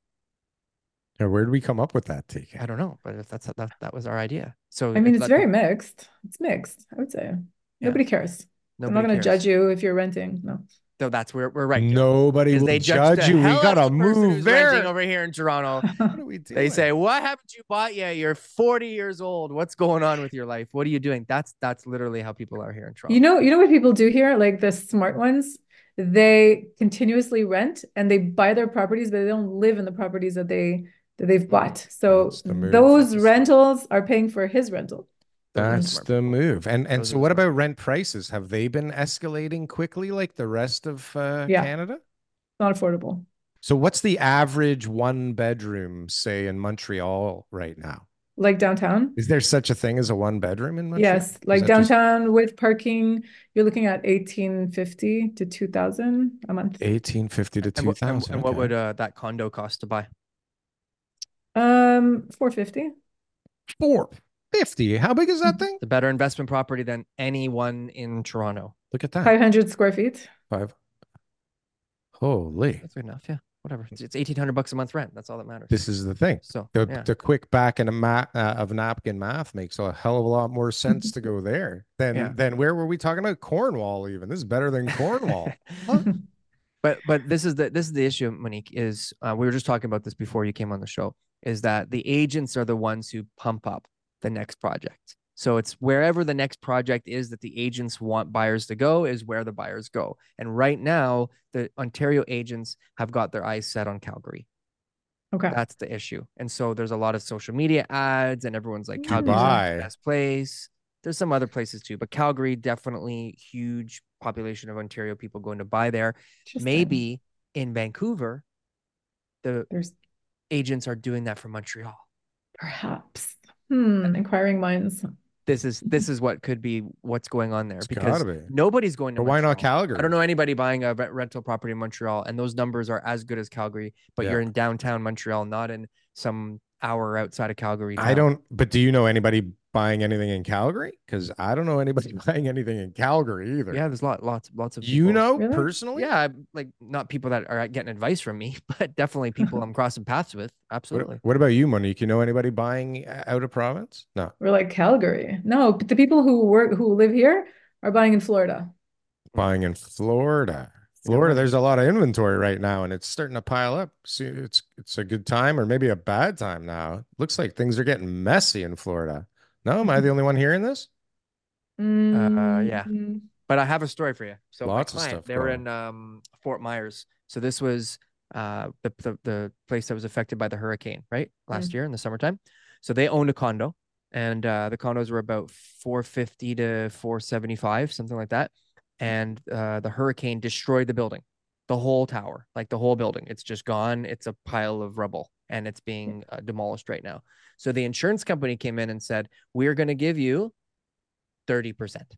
Now, where did we come up with that, T K? I don't know, but if that's that that was our idea. So I mean, if it's let- very mixed. It's mixed, I would say. Nobody cares. I'm not nobody going to cares. judge you if you're renting. No. So that's where we're right. Joe. Nobody Because will they judge, judge the you. We hell out gotta of the person move who's renting there. over here in Toronto. What are we doing? They say, "What haven't you bought yet? You're forty years old. What's going on with your life? What are you doing?" That's that's literally how people are here in Toronto. You know, you know what people do here? Like the smart ones, they continuously rent and they buy their properties, but they don't live in the properties that they that they've bought. So That's the move. those That's rentals are paying for his rental. Those are That's smart the people. move. And and Those so are the what smart about rent prices? Have they been escalating quickly like the rest of uh, Yeah. Canada? Not affordable. So what's the average one bedroom, say, in Montreal right now? Like downtown? Is there such a thing as a one bedroom in Montreal? Yes, Is like that just downtown with parking, you're looking at eighteen fifty to two thousand a month. eighteen fifty to And, two what- and, thousand? and what would uh, that condo cost to buy? Um, four fifty. four fifty? How big is that thing? The better investment property than anyone in Toronto. Look at that. five hundred square feet. Five. Holy. That's good enough. Yeah, whatever. It's, it's eighteen hundred bucks a month rent. That's all that matters. This is the thing. So The, yeah. the quick back and a ma- uh, of napkin math makes a hell of a lot more sense to go there than Yeah. than where were we talking about? Cornwall even. This is better than Cornwall. But but this is the this is the issue, Monique, is uh, we were just talking about this before you came on the show, is that the agents are the ones who pump up the next project. So it's wherever the next project is that the agents want buyers to go is where the buyers go. And right now, the Ontario agents have got their eyes set on Calgary. Okay. That's the issue. And so there's a lot of social media ads and everyone's like, Calgary's Dubai. the best place. There's some other places too, but Calgary, definitely huge population of Ontario people going to buy there. Interesting. Maybe in Vancouver, the There's agents are doing that for Montreal. Perhaps. Hmm, inquiring minds. This is this is what could be what's going on there It's because gotta be. nobody's going to But why not Montreal. Calgary? I don't know anybody buying a rental property in Montreal, and those numbers are as good as Calgary, but Yeah. you're in downtown Montreal, not in some hour outside of Calgary town. I don't, but do you know anybody buying anything in Calgary? Because I don't know anybody buying anything in Calgary either. Yeah, there's lot, lots, lots of people. You know, Really? personally? Yeah, like not people that are getting advice from me, but definitely people I'm crossing paths with. Absolutely. What, what about you, Monique? You know anybody buying out of province? No. We're like Calgary. No, but the people who work who live here are buying in Florida. Buying in Florida. You know Florida, what? there's a lot of inventory right now, and it's starting to pile up. See, it's it's a good time or maybe a bad time now. Looks like things are getting messy in Florida. No, am I the only one hearing this? Uh, yeah. Mm, But I have a story for you. So Lots of my client, stuff they were going. in um, Fort Myers. So this was uh, the, the the place that was affected by the hurricane, right? Last Mm. year in the summertime. So they owned a condo, and uh, the condos were about four fifty to four seventy-five, something like that. And uh, the hurricane destroyed the building, the whole tower, like the whole building. It's just gone. It's a pile of rubble, and it's being uh, demolished right now. So the insurance company came in and said, "We're going to give you thirty percent.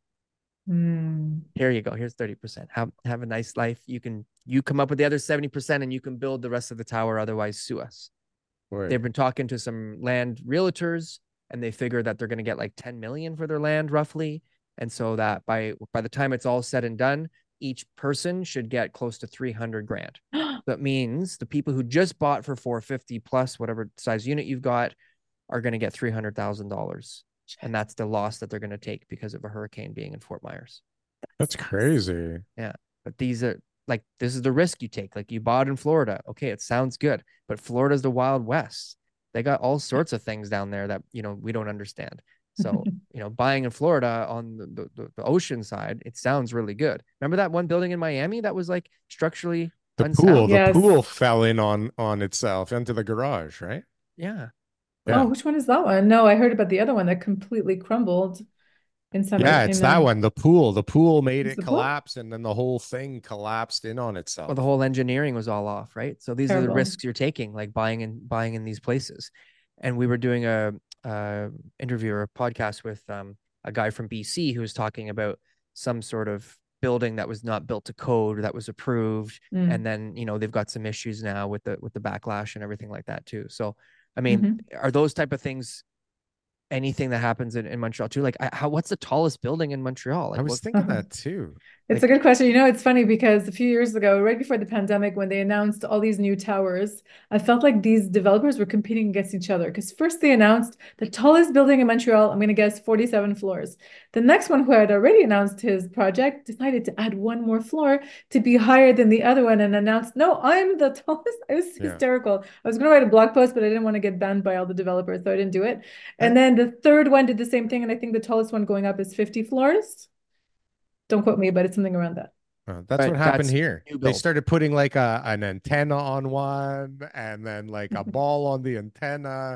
mm. Here you go. Here's thirty percent. Have have a nice life. You can you come up with the other seventy percent and you can build the rest of the tower. Otherwise, sue us." Boy. They've been talking to some land realtors and they figure that they're going to get like ten million for their land roughly. And so that by by the time it's all said and done, each person should get close to three hundred grand. That means the people who just bought for four fifty plus whatever size unit you've got are going to get three hundred thousand dollars. And that's the loss that they're going to take because of a hurricane being in Fort Myers. That's crazy. Yeah. But these are like, this is the risk you take. Like you bought in Florida. Okay. It sounds good, but Florida's the Wild West. They got all sorts of things down there that, you know, we don't understand. So, you know, buying in Florida on the, the, the ocean side, it sounds really good. Remember that one building in Miami that was like structurally The unsound? pool, the Yes. pool fell in on on itself into the garage, right? Yeah. Yeah. Oh, which one is that one? No, I heard about the other one that completely crumbled in some. Yeah, it's in that a- one. The pool. The pool made It's it the pool? collapse, and then the whole thing collapsed in on itself. Well, the whole engineering was all off, right? So these are the Terrible. risks you're taking, like buying in buying in these places. And we were doing a, a interview or a podcast with um, a guy from B C who was talking about some sort of building that was not built to code that was approved, Mm. and then you know they've got some issues now with the with the backlash and everything like that too. So, I mean, Mhm. are those type of things anything that happens in, in Montreal too? Like, I, how what's the tallest building in Montreal? Like, I was what, thinking Uh-huh. that too. It's Like- a good question. You know, it's funny because a few years ago, right before the pandemic, when they announced all these new towers, I felt like these developers were competing against each other. Because first they announced the tallest building in Montreal, I'm going to guess forty-seven floors. The next one, who had already announced his project, decided to add one more floor to be higher than the other one and announced, no, I'm the tallest. It was Yeah. hysterical. I was going to write a blog post, but I didn't want to get banned by all the developers, so I didn't do it. And then the third one did the same thing. And I think the tallest one going up is fifty floors. Don't quote me, but it's something around that. Uh, that's But what happened that's here. new They build. started putting like a an antenna on one, and then like a ball on the antenna.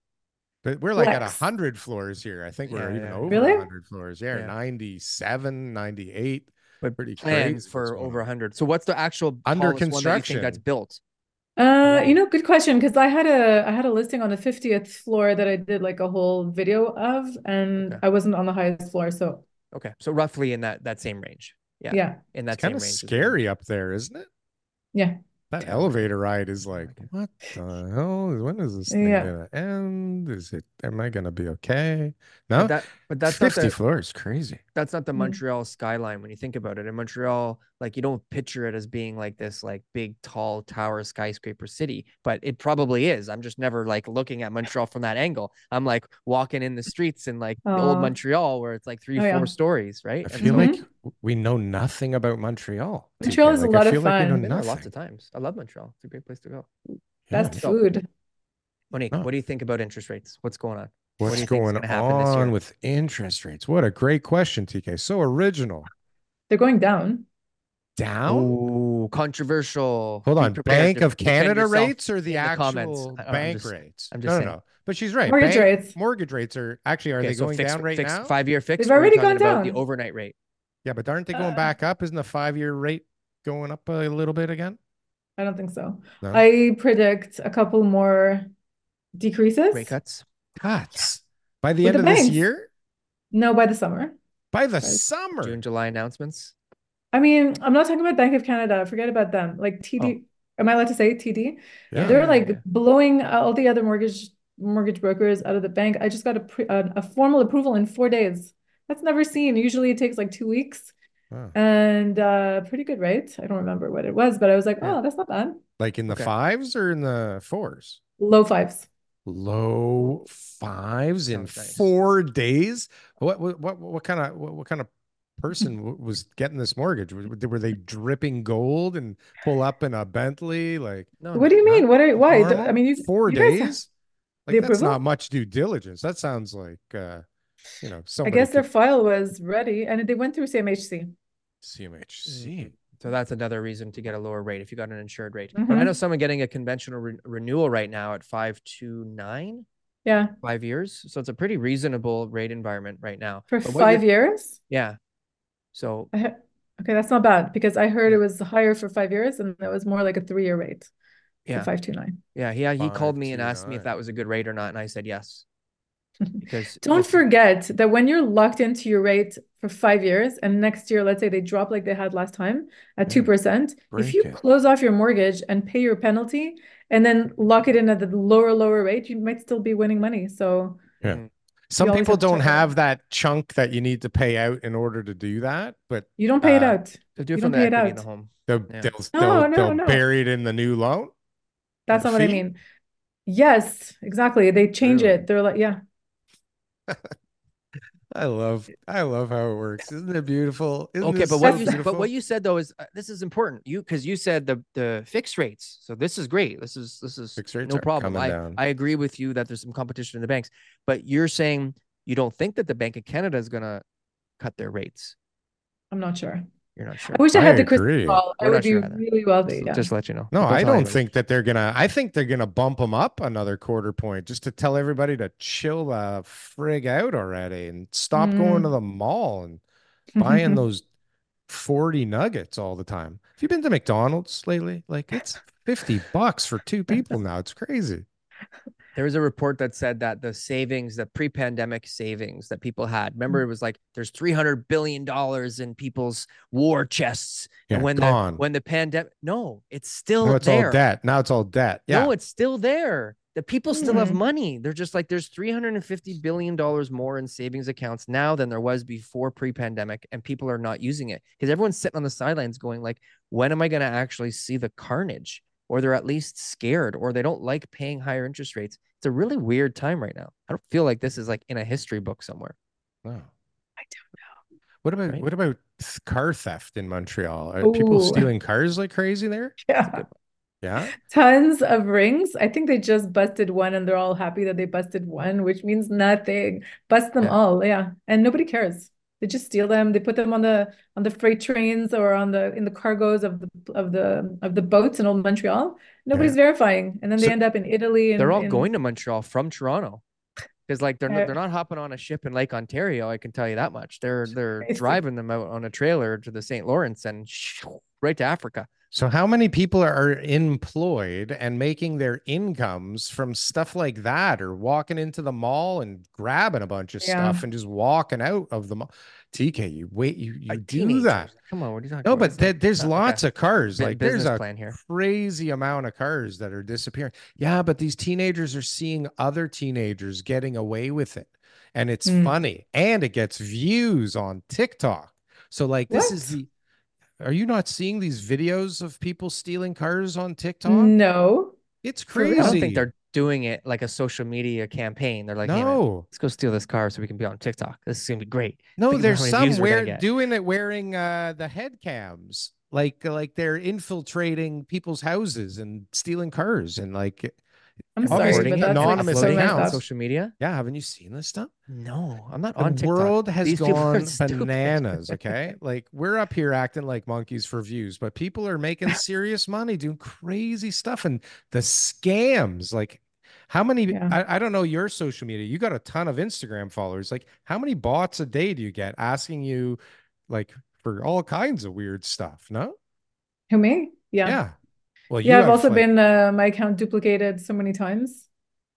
But we're like at a Flex. hundred floors here. I think we're Yeah, even yeah. over Really? a hundred floors. Yeah, Yeah. ninety-seven, ninety-eight. but Pretty plans crazy for what's going over on. a hundred. So what's the actual Under tallest one that you think that's construction. built? Uh, you know, good question, because I had a I had a listing on the fiftieth floor that I did like a whole video of, and Okay. I wasn't on the highest floor, so Okay, so roughly in that that same range. Yeah, yeah, in that It's same kind of range. as well. scary up there, isn't it? yeah. That Yeah. elevator ride is like, Okay. what the hell? When is this thing Yeah. gonna end? Is it? Am I gonna be okay? No, But that, but that's not fifty the floors, crazy. that's not the Mm. Montreal skyline when you think about it. In Montreal, like you don't picture it as being like this like big tall tower skyscraper city, but it probably is. I'm just never like looking at Montreal from that angle. I'm like walking in the streets in like the old Aw. Montreal where it's like three, Oh, four yeah. stories, right? I And feel so- like we know nothing about Montreal. Montreal T K. is a Like, lot I of feel like we know fun. I've been there nothing. lots of times. I love Montreal. It's a great place to go. Yeah. Best food. Monique, Oh. what do you think about interest rates? What's going on? What do What's you think's going gonna happen this year? on with interest rates? What a great question, T K. So original. They're going down. Down? Oh, controversial. Hold Be on. prepared Bank to of defend Canada yourself rates or the in the comments. actual I- I'm bank just- rates? I'm just no, no, saying. no. But she's right. Mortgage Bank- rates. Mortgage rates are actually, are Okay, they so going fixed, down right fixed now? five-year fixed. They've or are we already talking gone about the down. overnight rate? Yeah, but aren't they going Uh, back up? Isn't the five-year rate going up a little bit again? I don't think so. No? I predict a couple more Rate Decreases cuts. Cuts by the with end the of this banks. year? No, by the summer. By the By the- summer? June, July announcements. I mean, I'm not talking about Bank of Canada. Forget about them. Like Oh, T D, am I allowed to say T D? yeah, Yeah. They're yeah, like yeah. blowing all the other mortgage mortgage brokers out of the bank. I just got a pre, a, a formal approval in four days. That's never seen. Usually it takes like two weeks. Wow. And uh pretty good rate. I don't remember what it was, but I was like, Yeah. oh, that's not bad. Like in the Okay. fives or in the fours? Low fives. Low fives in Sounds nice. four days. What what what what kind of what, what kind of person w- was getting this mortgage? Were, were they dripping gold and pull up in a Bentley? Like, No, What no. do you no? mean? What are why? Do- I Normal? mean, you Four you guys have days? the Like that's not approval? much due diligence. That sounds like uh, you know, I somebody guess their could file was ready and they went through C M H C. C M H C. Mhm. So that's another reason to get a lower rate if you got an insured rate. Mhm. But I know someone getting a conventional re- renewal right now at five two nine, Yeah, five years. So it's a pretty reasonable rate environment right now. for But what you're, five years. yeah. So I he- okay, that's not bad because I heard yeah, it was higher for five years and it was more like a three-year rate for yeah, five two nine. yeah. He he called me and five two asked me if nine. that was a good rate or not, and I said yes because Don't with forget that when you're locked into your rate for five years and next year, let's say they drop like they had last time at Yeah. two percent, if Break you it. close off your mortgage and pay your penalty and then lock it in at the lower, lower rate, you might still be winning money. So Yeah. Mhm. Some always people have to don't check it out. have that chunk that you need to pay out in order to do that, but you don't pay it uh, out. to do it You from don't the pay it equity in the out. home. they'll Yeah. they'll No, they'll, no, they'll no. bury it in the new loan. That's The not what I fee? mean. Yes, exactly. They change Really? it. They're like, yeah. I love I love how it works. Isn't it beautiful? Isn't Okay, this but what so you but beautiful? what you said though is uh, this is important. You because you said the the fixed rates. So this is great. This is this is Fixed rates no are problem. coming I down. I agree with you that there's some competition in the banks, but you're saying you don't think that the Bank of Canada is gonna cut their rates. I'm not sure. You're not sure. I wish I I had the crystal agree. ball. I We're would not be sure either. really wealthy. Just, Yeah. just to let you know. No, But don't I tell don't anybody. think that they're gonna. I think they're gonna bump them up another quarter point just to tell everybody to chill the frig out already and stop going to Mm. the mall and buying those forty nuggets all the time. Have you been to McDonald's lately? Like it's fifty bucks for two people now. It's crazy. There was a report that said that the savings, the pre-pandemic savings that people had, remember it was like there's three hundred billion dollars in people's war chests. Yeah, And when gone. the when the pandemic, no, it's still Now it's there. all debt. Now it's all debt. Yeah. No, it's still there. The people still have Hmm. money. They're just like there's three hundred fifty billion dollars more in savings accounts now than there was before pre-pandemic, and people are not using it because everyone's sitting on the sidelines going like, when am I going to actually see the carnage? Or they're at least scared, or they don't like paying higher interest rates. It's a really weird time right now. I don't feel like this is like in a history book somewhere. No. I don't know. What about Right? what about th- car theft in Montreal? Are people Ooh. stealing cars like crazy there? Yeah. Yeah. Tons of rings. I think they just busted one and they're all happy that they busted one, which means nothing. Bust them Yeah. all. Yeah. And nobody cares. They just steal them. They put them on the on the freight trains or on the in the cargoes of the of the of the boats in old Montreal. Nobody's Yeah. verifying. And then they So- end up in Italy and They're all in, going to Montreal from Toronto because like they're Uh, not, they're not hopping on a ship in Lake Ontario. I can tell you that much. They're they're crazy. driving them out on a trailer to the Saint Lawrence and right to Africa. So how many people are employed and making their incomes from stuff like that, or walking into the mall and grabbing a bunch of Yeah. stuff and just walking out of the mall? T K, you wait, you you Like do teenagers. that. Come on, what are you talking No, about? but It's there- not- there's not lots okay. of cars. Bu- Like there's business a plan here. crazy amount of cars that are disappearing. Yeah, but these teenagers are seeing other teenagers getting away with it. And it's Mm. funny. And it gets views on TikTok. So like this is What? the are you not seeing these videos of people stealing cars on TikTok? No. It's For real? crazy. I don't think they're doing it like a social media campaign. They're like, hey, man, No, let's go steal this car so we can be on TikTok. This is gonna be great. no, Think about there's how many some views we're gonna wear, get. doing it wearing uh the head cams. Like like they're infiltrating people's houses and stealing cars and like I'm and sorry, Uploading but it, that's like anonymous so uploading it messed on accounts. up. social media. Yeah, haven't you seen this stuff? No, I'm not The on TikTok. world has These people are gone stupid. bananas. Okay. Like we're up here acting like monkeys for views, but people are making serious money doing crazy stuff. And the scams, like how many, Yeah. I, I don't know your social media. You got a ton of Instagram followers. Like how many bots a day do you get asking you like for all kinds of weird stuff? No? Who, me? Yeah. Yeah. Well, you Yeah, I've have also like, been uh, my account duplicated so many times.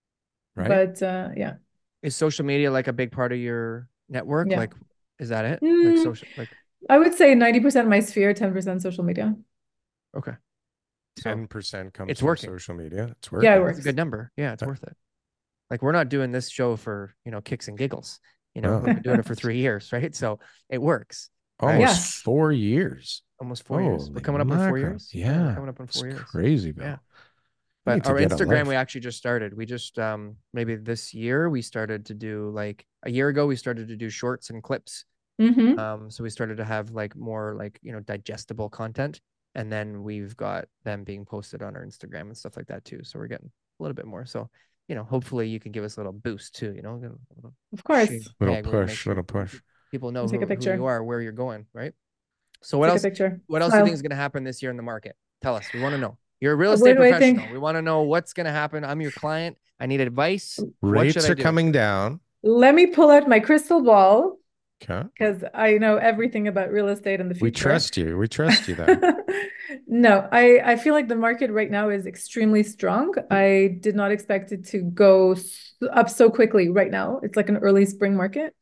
right? But uh, yeah, Is social media like a big part of your network? yeah. Like, is that it? Like Mm, social, like, I would say ninety percent my sphere, ten percent social media. okay. So ten percent comes it's from working. social media. It's Yeah, it working. works. It's a good number. Yeah, it's Uh, worth it. Like, we're not doing this show for, you know, kicks and giggles. You know, No. we've been doing it for three years, right? So it works. Right? Almost Yes. four years. Almost four years. We're Holy coming up on four mackerel. years. Yeah. we're coming up on four It's years. crazy, Bill. Yeah. We need But to our get a Instagram, life. we actually just started. We just um maybe this year we started to do, like a year ago, we started to do shorts and clips. Mm-hmm. Um, so we started to have like more like, you know, digestible content. And then we've got them being posted on our Instagram and stuff like that too. So we're getting a little bit more. So, you know, hopefully you can give us a little boost too, you know, a little Of course. shave Little tag where we make push, sure little push. people know Take who, a who picture. you are, where you're going, right? So what Take a else? picture. What else do you Smile. think is going to happen this year in the market? Tell us. We want to know. You're a real What estate do I think? professional. We want to know what's going to happen. I'm your client. I need advice. What Rates should I are do? coming down. Let me pull out my crystal ball Okay. because I know everything about real estate in the future. We trust you. We trust you there. No, I, I feel like the market right now is extremely strong. I did not expect it to go s- up so quickly right now. It's like an early spring market.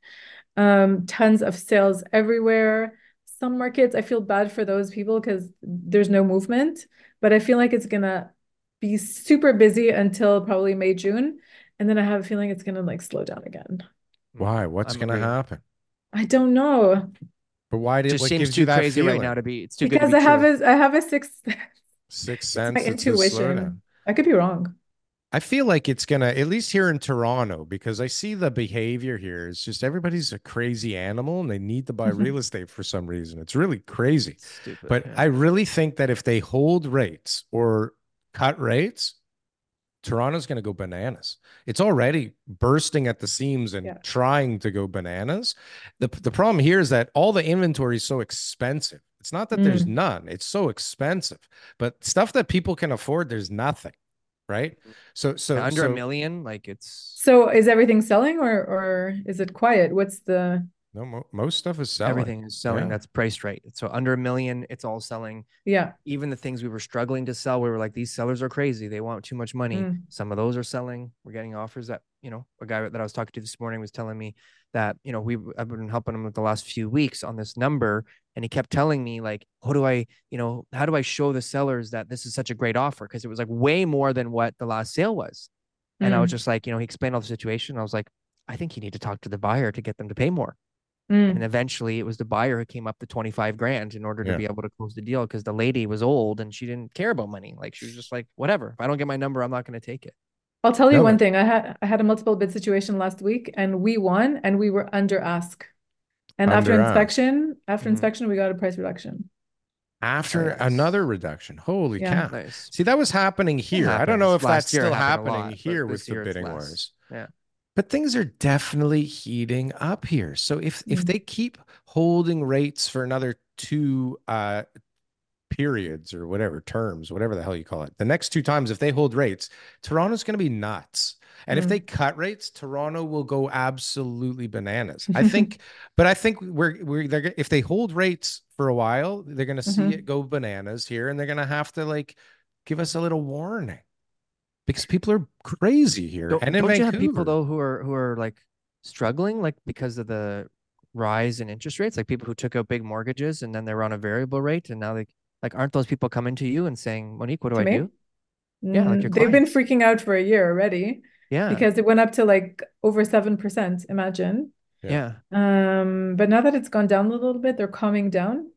Um, tons of sales everywhere. Some markets, I feel bad for those people because there's no movement, but I feel like it's gonna be super busy until probably May, June. And then I have a feeling it's gonna like slow down again. Why? What's I'm going to agreeing. happen? I don't know. But why It did just what seems gives too you that crazy right feeling? now to be. It's too good to Because be I have true. a I have a sixth Sixth it's my sense. It's a slowdown. intuition. I could be wrong. I feel like it's gonna, at least here in Toronto, because I see the behavior here. It's just everybody's a crazy animal and they need to buy real estate for some reason. It's really crazy. Stupid. But yeah. I really think that if they hold rates or cut rates, Toronto's going to go bananas. It's already bursting at the seams and Yeah. trying to go bananas. The, the problem here is that all the inventory is so expensive. It's not that there's Mm. none, it's so expensive. But stuff that people can afford, there's nothing. Right. So, so Yeah, under so, a million, like it's So is everything selling or or is it quiet? What's the no, mo most stuff is selling. everything is selling. Yeah. That's priced right. So under a million, it's all selling. yeah. Even the things we were struggling to sell, we were like, these sellers are crazy. They want too much money. Mm. Some of those are selling. We're getting offers that, you know, a guy that I was talking to this morning was telling me that, you know, we I've been helping him with the last few weeks on this number. And he kept telling me, like, how do I, you know, how do I show the sellers that this is such a great offer? Because it was like way more than what the last sale was. And I was Mm. just like, you know, he explained all the situation. I was like, I think you need to talk to the buyer to get them to pay more. Mm. And eventually it was the buyer who came up to twenty-five grand in order to Yeah. be able to close the deal because the lady was old and she didn't care about money. Like she was just like, whatever. If I don't get my number, I'm not going to take it. I'll tell you No, one but- thing. I had I had a multiple bid situation last week and we won and we were under ask. And after Under ask. inspection, after Mhm. inspection, we got a price reduction. After Nice. another reduction. Holy Yeah. cow. Nice. See, that was happening here. I don't know happens. if Last that's year it still happened a happening lot, but here this with the year it's bidding less. wars. Yeah. But things are definitely heating up here. So if if Mm. they keep holding rates for another two uh periods or whatever terms, whatever the hell you call it, the next two times, if they hold rates, Toronto's going to be nuts. And if Mm. they cut rates, Toronto will go absolutely bananas. I think, but I think we're we're they're, if they hold rates for a while, they're going to see Mhm. it go bananas here, and they're going to have to like give us a little warning because people are crazy here. Don't, and in don't you have Vancouver, people though who are who are like struggling like because of the rise in interest rates? Like people who took out big mortgages and then they're on a variable rate and now they like aren't those people coming to you and saying, Monique, what do To I me? do? Yeah, like your Mm, they've been clients. freaking out for a year already Yeah. because it went up to like over seven percent, imagine. Yeah. Um, but now that it's gone down a little bit, they're calming down.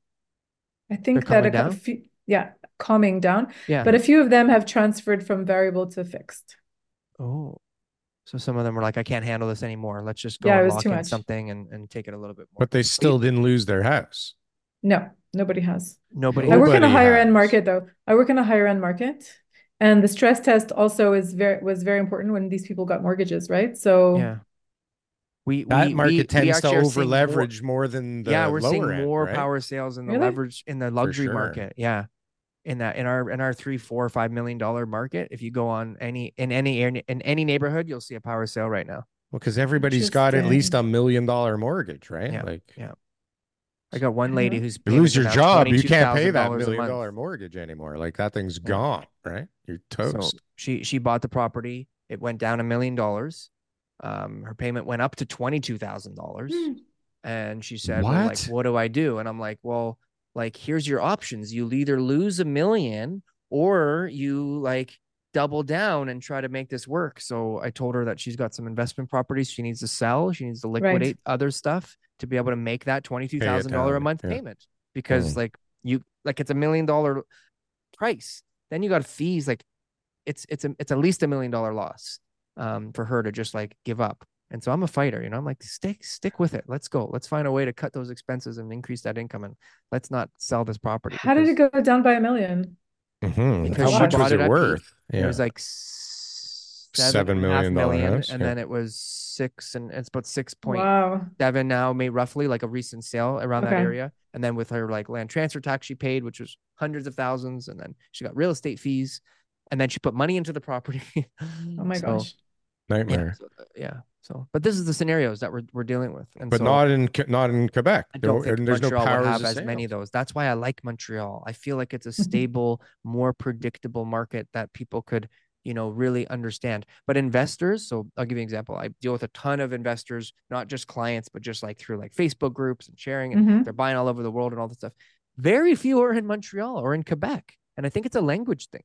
I think that calming a cou- down? few, yeah, calming down. Yeah. But a few of them have transferred from variable to fixed. Oh, so some of them were like, I can't handle this anymore. Let's just go Yeah, it and was lock too in much. something and, and take it a little bit more. but they still didn't lose their house. No, nobody has. Nobody. I work in a Nobody higher end has. market though. I work in a higher end market. And the stress test also is very was very important when these people got mortgages, right? So Yeah. We That we market we, we tends to actually are over seeing more- leverage more, than the yeah, we're lower seeing end, more right? power sales in the Really? leverage in the luxury sure. market. Yeah. In that in our in our three, four, five million dollar market, if you go on any in any in any neighborhood, you'll see a power sale right now. Well, because everybody's got at least a Interesting. million dollar mortgage, right? Yeah. Like Yeah. I got one lady Uh-huh. who's you lose payments your are now job, you can't pay that twenty-two thousand dollars a million month. dollar mortgage anymore. Like that thing's Yeah. gone, right? You're So toast. she she bought the property It went down a million dollars. Um, her payment went up to twenty-two thousand dollars. Hmm. And she said, well, like, What? what do I do? And I'm like, well, like, here's your options. You either lose a million or you like double down and try to make this work. So I told her that she's got some investment properties she needs to sell. She needs to Right. liquidate other stuff to be able to make that twenty-two thousand dollars a down, month yeah. payment because Mm. like you, like it's a million dollar price. Then you got fees. Like it's, it's, a, it's at least a million dollar loss um, for her to just like give up. And so I'm a fighter, you know, I'm like, stick, stick with it. Let's go. Let's find a way to cut those expenses and increase that income. And let's not sell this property. How did it because- go down by a million? Mhm. Because How she much bought was it it at peak. worth? It Yeah. was like s- Seven seven and a half million dollar million, house, and yeah. then it was six, and it's about six point Wow. seven now, made roughly like a recent sale around that Okay. area. And then with her like land transfer tax she paid, which was hundreds of thousands, and then she got real estate fees, and then she put money into the property. Oh my So, gosh. yeah, Nightmare. so, uh, yeah. So, but this is the scenarios that we're we're dealing with, and But so not in Que- not in Quebec. I There- don't think and there's Montreal no would powers have of as many of sale. those. That's why I like Montreal. I feel like it's a stable, more predictable market that people could, you know, really understand. But investors, so I'll give you an example. I deal with a ton of investors, not just clients, but just like through like Facebook groups and sharing, and Mhm. they're buying all over the world and all this stuff. Very few are in Montreal or in Quebec. And I think it's a language thing.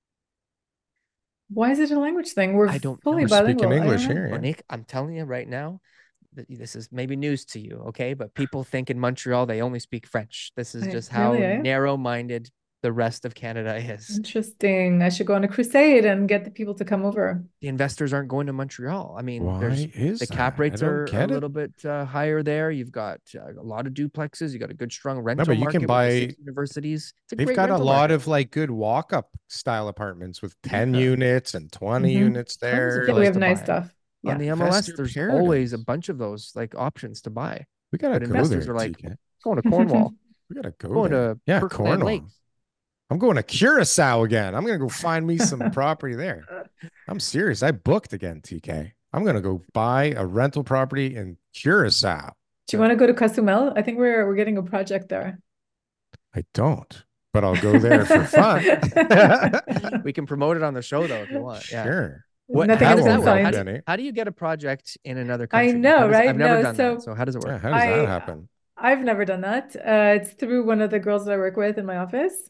Why is it a language thing? We're I don't fully know. We're speaking bilingual. I don't English know. here. Yeah. Monique, I'm telling you right now, th- this is maybe news to you, okay? But people think in Montreal they only speak French. This is I- just how really, eh? narrow-minded the rest of Canada is. Interesting. I should go on a crusade and get the people to come over. The investors aren't going to Montreal. I mean, Why there's is the that? cap I rates don't are a get it. little bit uh, higher there. You've got uh, a lot of duplexes. You got a good, strong rental but you market can with the buy- six universities. It's a They've great got a rental lot market. of like good walk-up style apartments with ten Yeah. units and twenty Mhm. units Tons of there. Yeah, we Place have to nice buy. stuff. On Yeah. the M L S, Investor there's always a paradise. bunch of those like options to buy. We gotta But go investors there, are like, T K. going to Cornwall, We gotta go going there. to Yeah, Kirkland Cornwall. Lakes. I'm going to Curacao again. I'm gonna go find me some property there. I'm serious. I booked again, T K. I'm gonna go buy a rental property in Curacao. Do you want to go to Cozumel? I think we're we're getting a project there. I don't, but I'll go there for fun. We can promote it on the show though if you want. Yeah. Sure. What, Nothing how has does been that work? How signed. do, how do you get a project in another I country? Like, know, how does- right? I've never No, done so that. So how does it Yeah, work? how does I- that happen? I've never done that. Uh, it's through one of the girls that I work with in my office.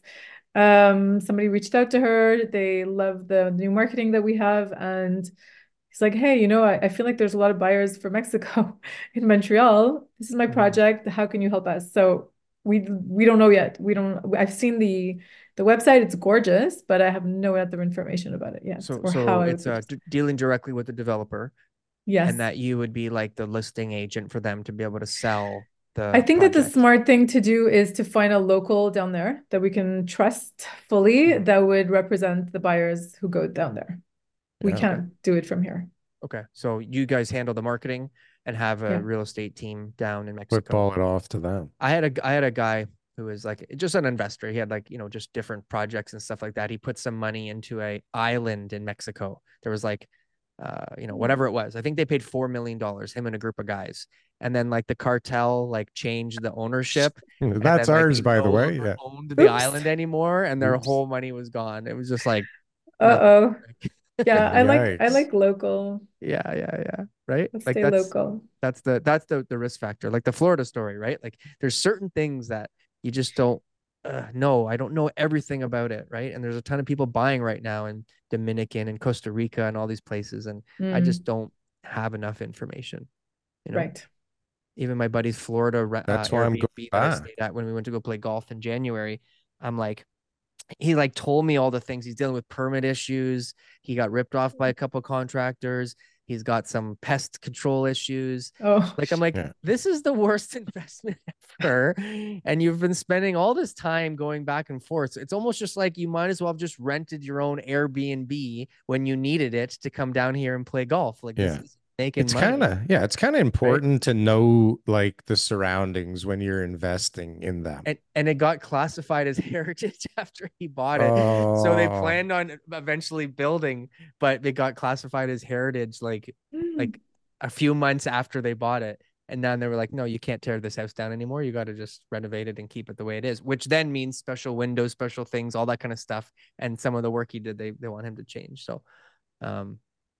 Um, somebody reached out to her. They love the new marketing that we have, and he's like, "Hey, you know, I, I feel like there's a lot of buyers for Mexico in Montreal. This is my Mhm. project. How can you help us?" So we we don't know yet. We don't. I've seen the the website. It's gorgeous, but I have no other information about it yet, So or so how I would it's uh, purchase. d- dealing directly with the developer, Yes. and that you would be like the listing agent for them to be able to sell the I think that the project. smart thing to do is to find a local down there that we can trust fully Mhm. that would represent the buyers who go down there. We Yeah. can't do it from here. Okay, so you guys handle the marketing and have a Yeah. real estate team down in Mexico. Football it off to them. I had a I had a guy who was like just an investor. He had like, you know, just different projects and stuff like that. He put some money into a island in Mexico. There was like, uh, you know, whatever it was. I think they paid four million dollars, him and a group of guys. And then like the cartel like changed the ownership. and That's then, like, ours, they by the no way. longer Yeah. owned the Oops. island anymore, and their Oops. whole money was gone. It was just like, nothing. Uh-oh. Yeah, I like I Yikes. like local. yeah, yeah, yeah. Right? Let's Like stay that's local. that's the that's the the risk factor. Like the Florida story, right? Like there's certain things that you just don't uh, know. I don't know everything about it, right? And there's a ton of people buying right now in Dominican and Costa Rica and all these places, and I Mm, just don't have enough information. You know, right. even my buddy's Florida re- uh, That's why I'm Airbnb going that I back. stayed at when we went to go play golf in January. I'm like, he like told me all the things he's dealing with, permit issues. He got ripped off by a couple of contractors. He's got some pest control issues. Oh, Like I'm like, Yeah. this is the worst investment ever, and you've been spending all this time going back and forth. It's almost just like you might as well have just rented your own Airbnb when you needed it to come down here and play golf. Like Yeah. this is making It's money. kind of yeah, it's kind of important to know like the surroundings when you're investing in them. and and it got classified as heritage after he bought it. So they Oh. planned on eventually building, but it got classified as heritage like like a few months after they bought it. And then they were like, no, you can't tear this house down anymore. You got to just renovate it and keep it the way it is, which then means special windows, special things, all that kind of stuff. And some of the work he did, they they want him to change. So um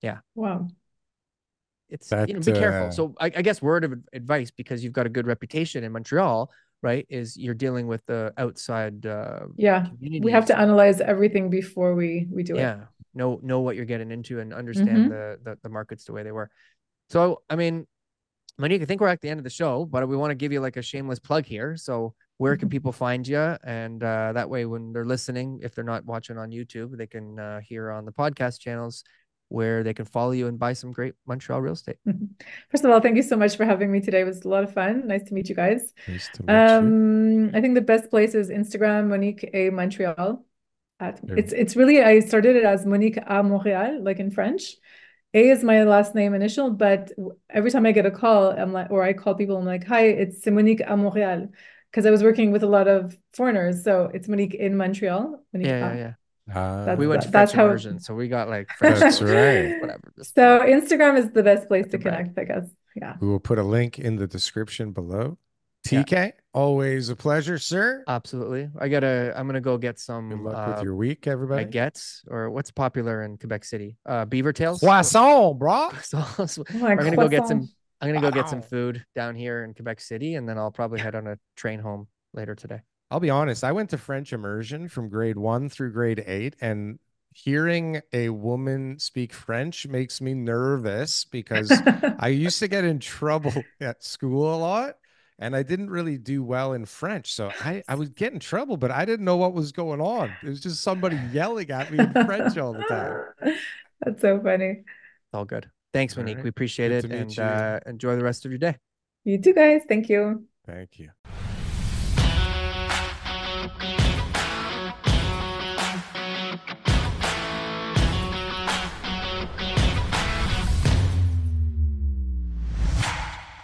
Wow. It's, That, you know, be careful. uh, So I, I guess word of advice, because you've got a good reputation in Montreal, right, is you're dealing with the outside uh, Yeah. communities. We have to analyze everything before we we do it. Yeah. Know know what you're getting into and understand Mhm. the, the the markets the way they were. So I mean, Monique, I think we're at the end of the show, but we want to give you like a shameless plug here. So where can people find you? And uh, that way, when they're listening, if they're not watching on YouTube, they can uh, hear on the podcast channels where they can follow you and buy some great Montreal real estate. First of all, thank you so much for having me today. It was a lot of fun. Nice to meet you guys. Nice to meet Um, I think the best place is Instagram, Monique A Montreal. At, you. it's it's really, I started it as Monique A Montréal, like in French. A is my last name initial, but every time I get a call, I'm like, or I call people, I'm like, hi, it's Monique à Montréal, because I was working with a lot of foreigners, so it's Monique in Montreal. Monique Yeah, yeah, à. yeah. Uh, We went to That's French how- immersion, so we got like French. That's coaches, right. Whatever. Just- So Instagram is the best place Not to too bad. connect, I guess. Yeah. we will put a link in the description below. Yeah. T K, always a pleasure, sir. Absolutely. I gotta. I'm gonna go get some. Good luck uh, with your week, everybody. baguettes, or what's popular in Quebec City? Uh, beaver tails. Croissant, bro. Croissants. Oh my I'm gonna go get croissant. some. I'm gonna go get some Wow. food down here in Quebec City, and then I'll probably head on a train home later today. I'll be honest. I went to French immersion from grade one through grade eight, and hearing a woman speak French makes me nervous because I used to get in trouble at school a lot, and I didn't really do well in French. So I, I would get in trouble, but I didn't know what was going on. It was just somebody yelling at me in French all the time. That's so funny. All good. Thanks, All Monique. right. We appreciate Good it, to meet and you. uh, enjoy the rest of your day. You too, guys. Thank you. Thank you.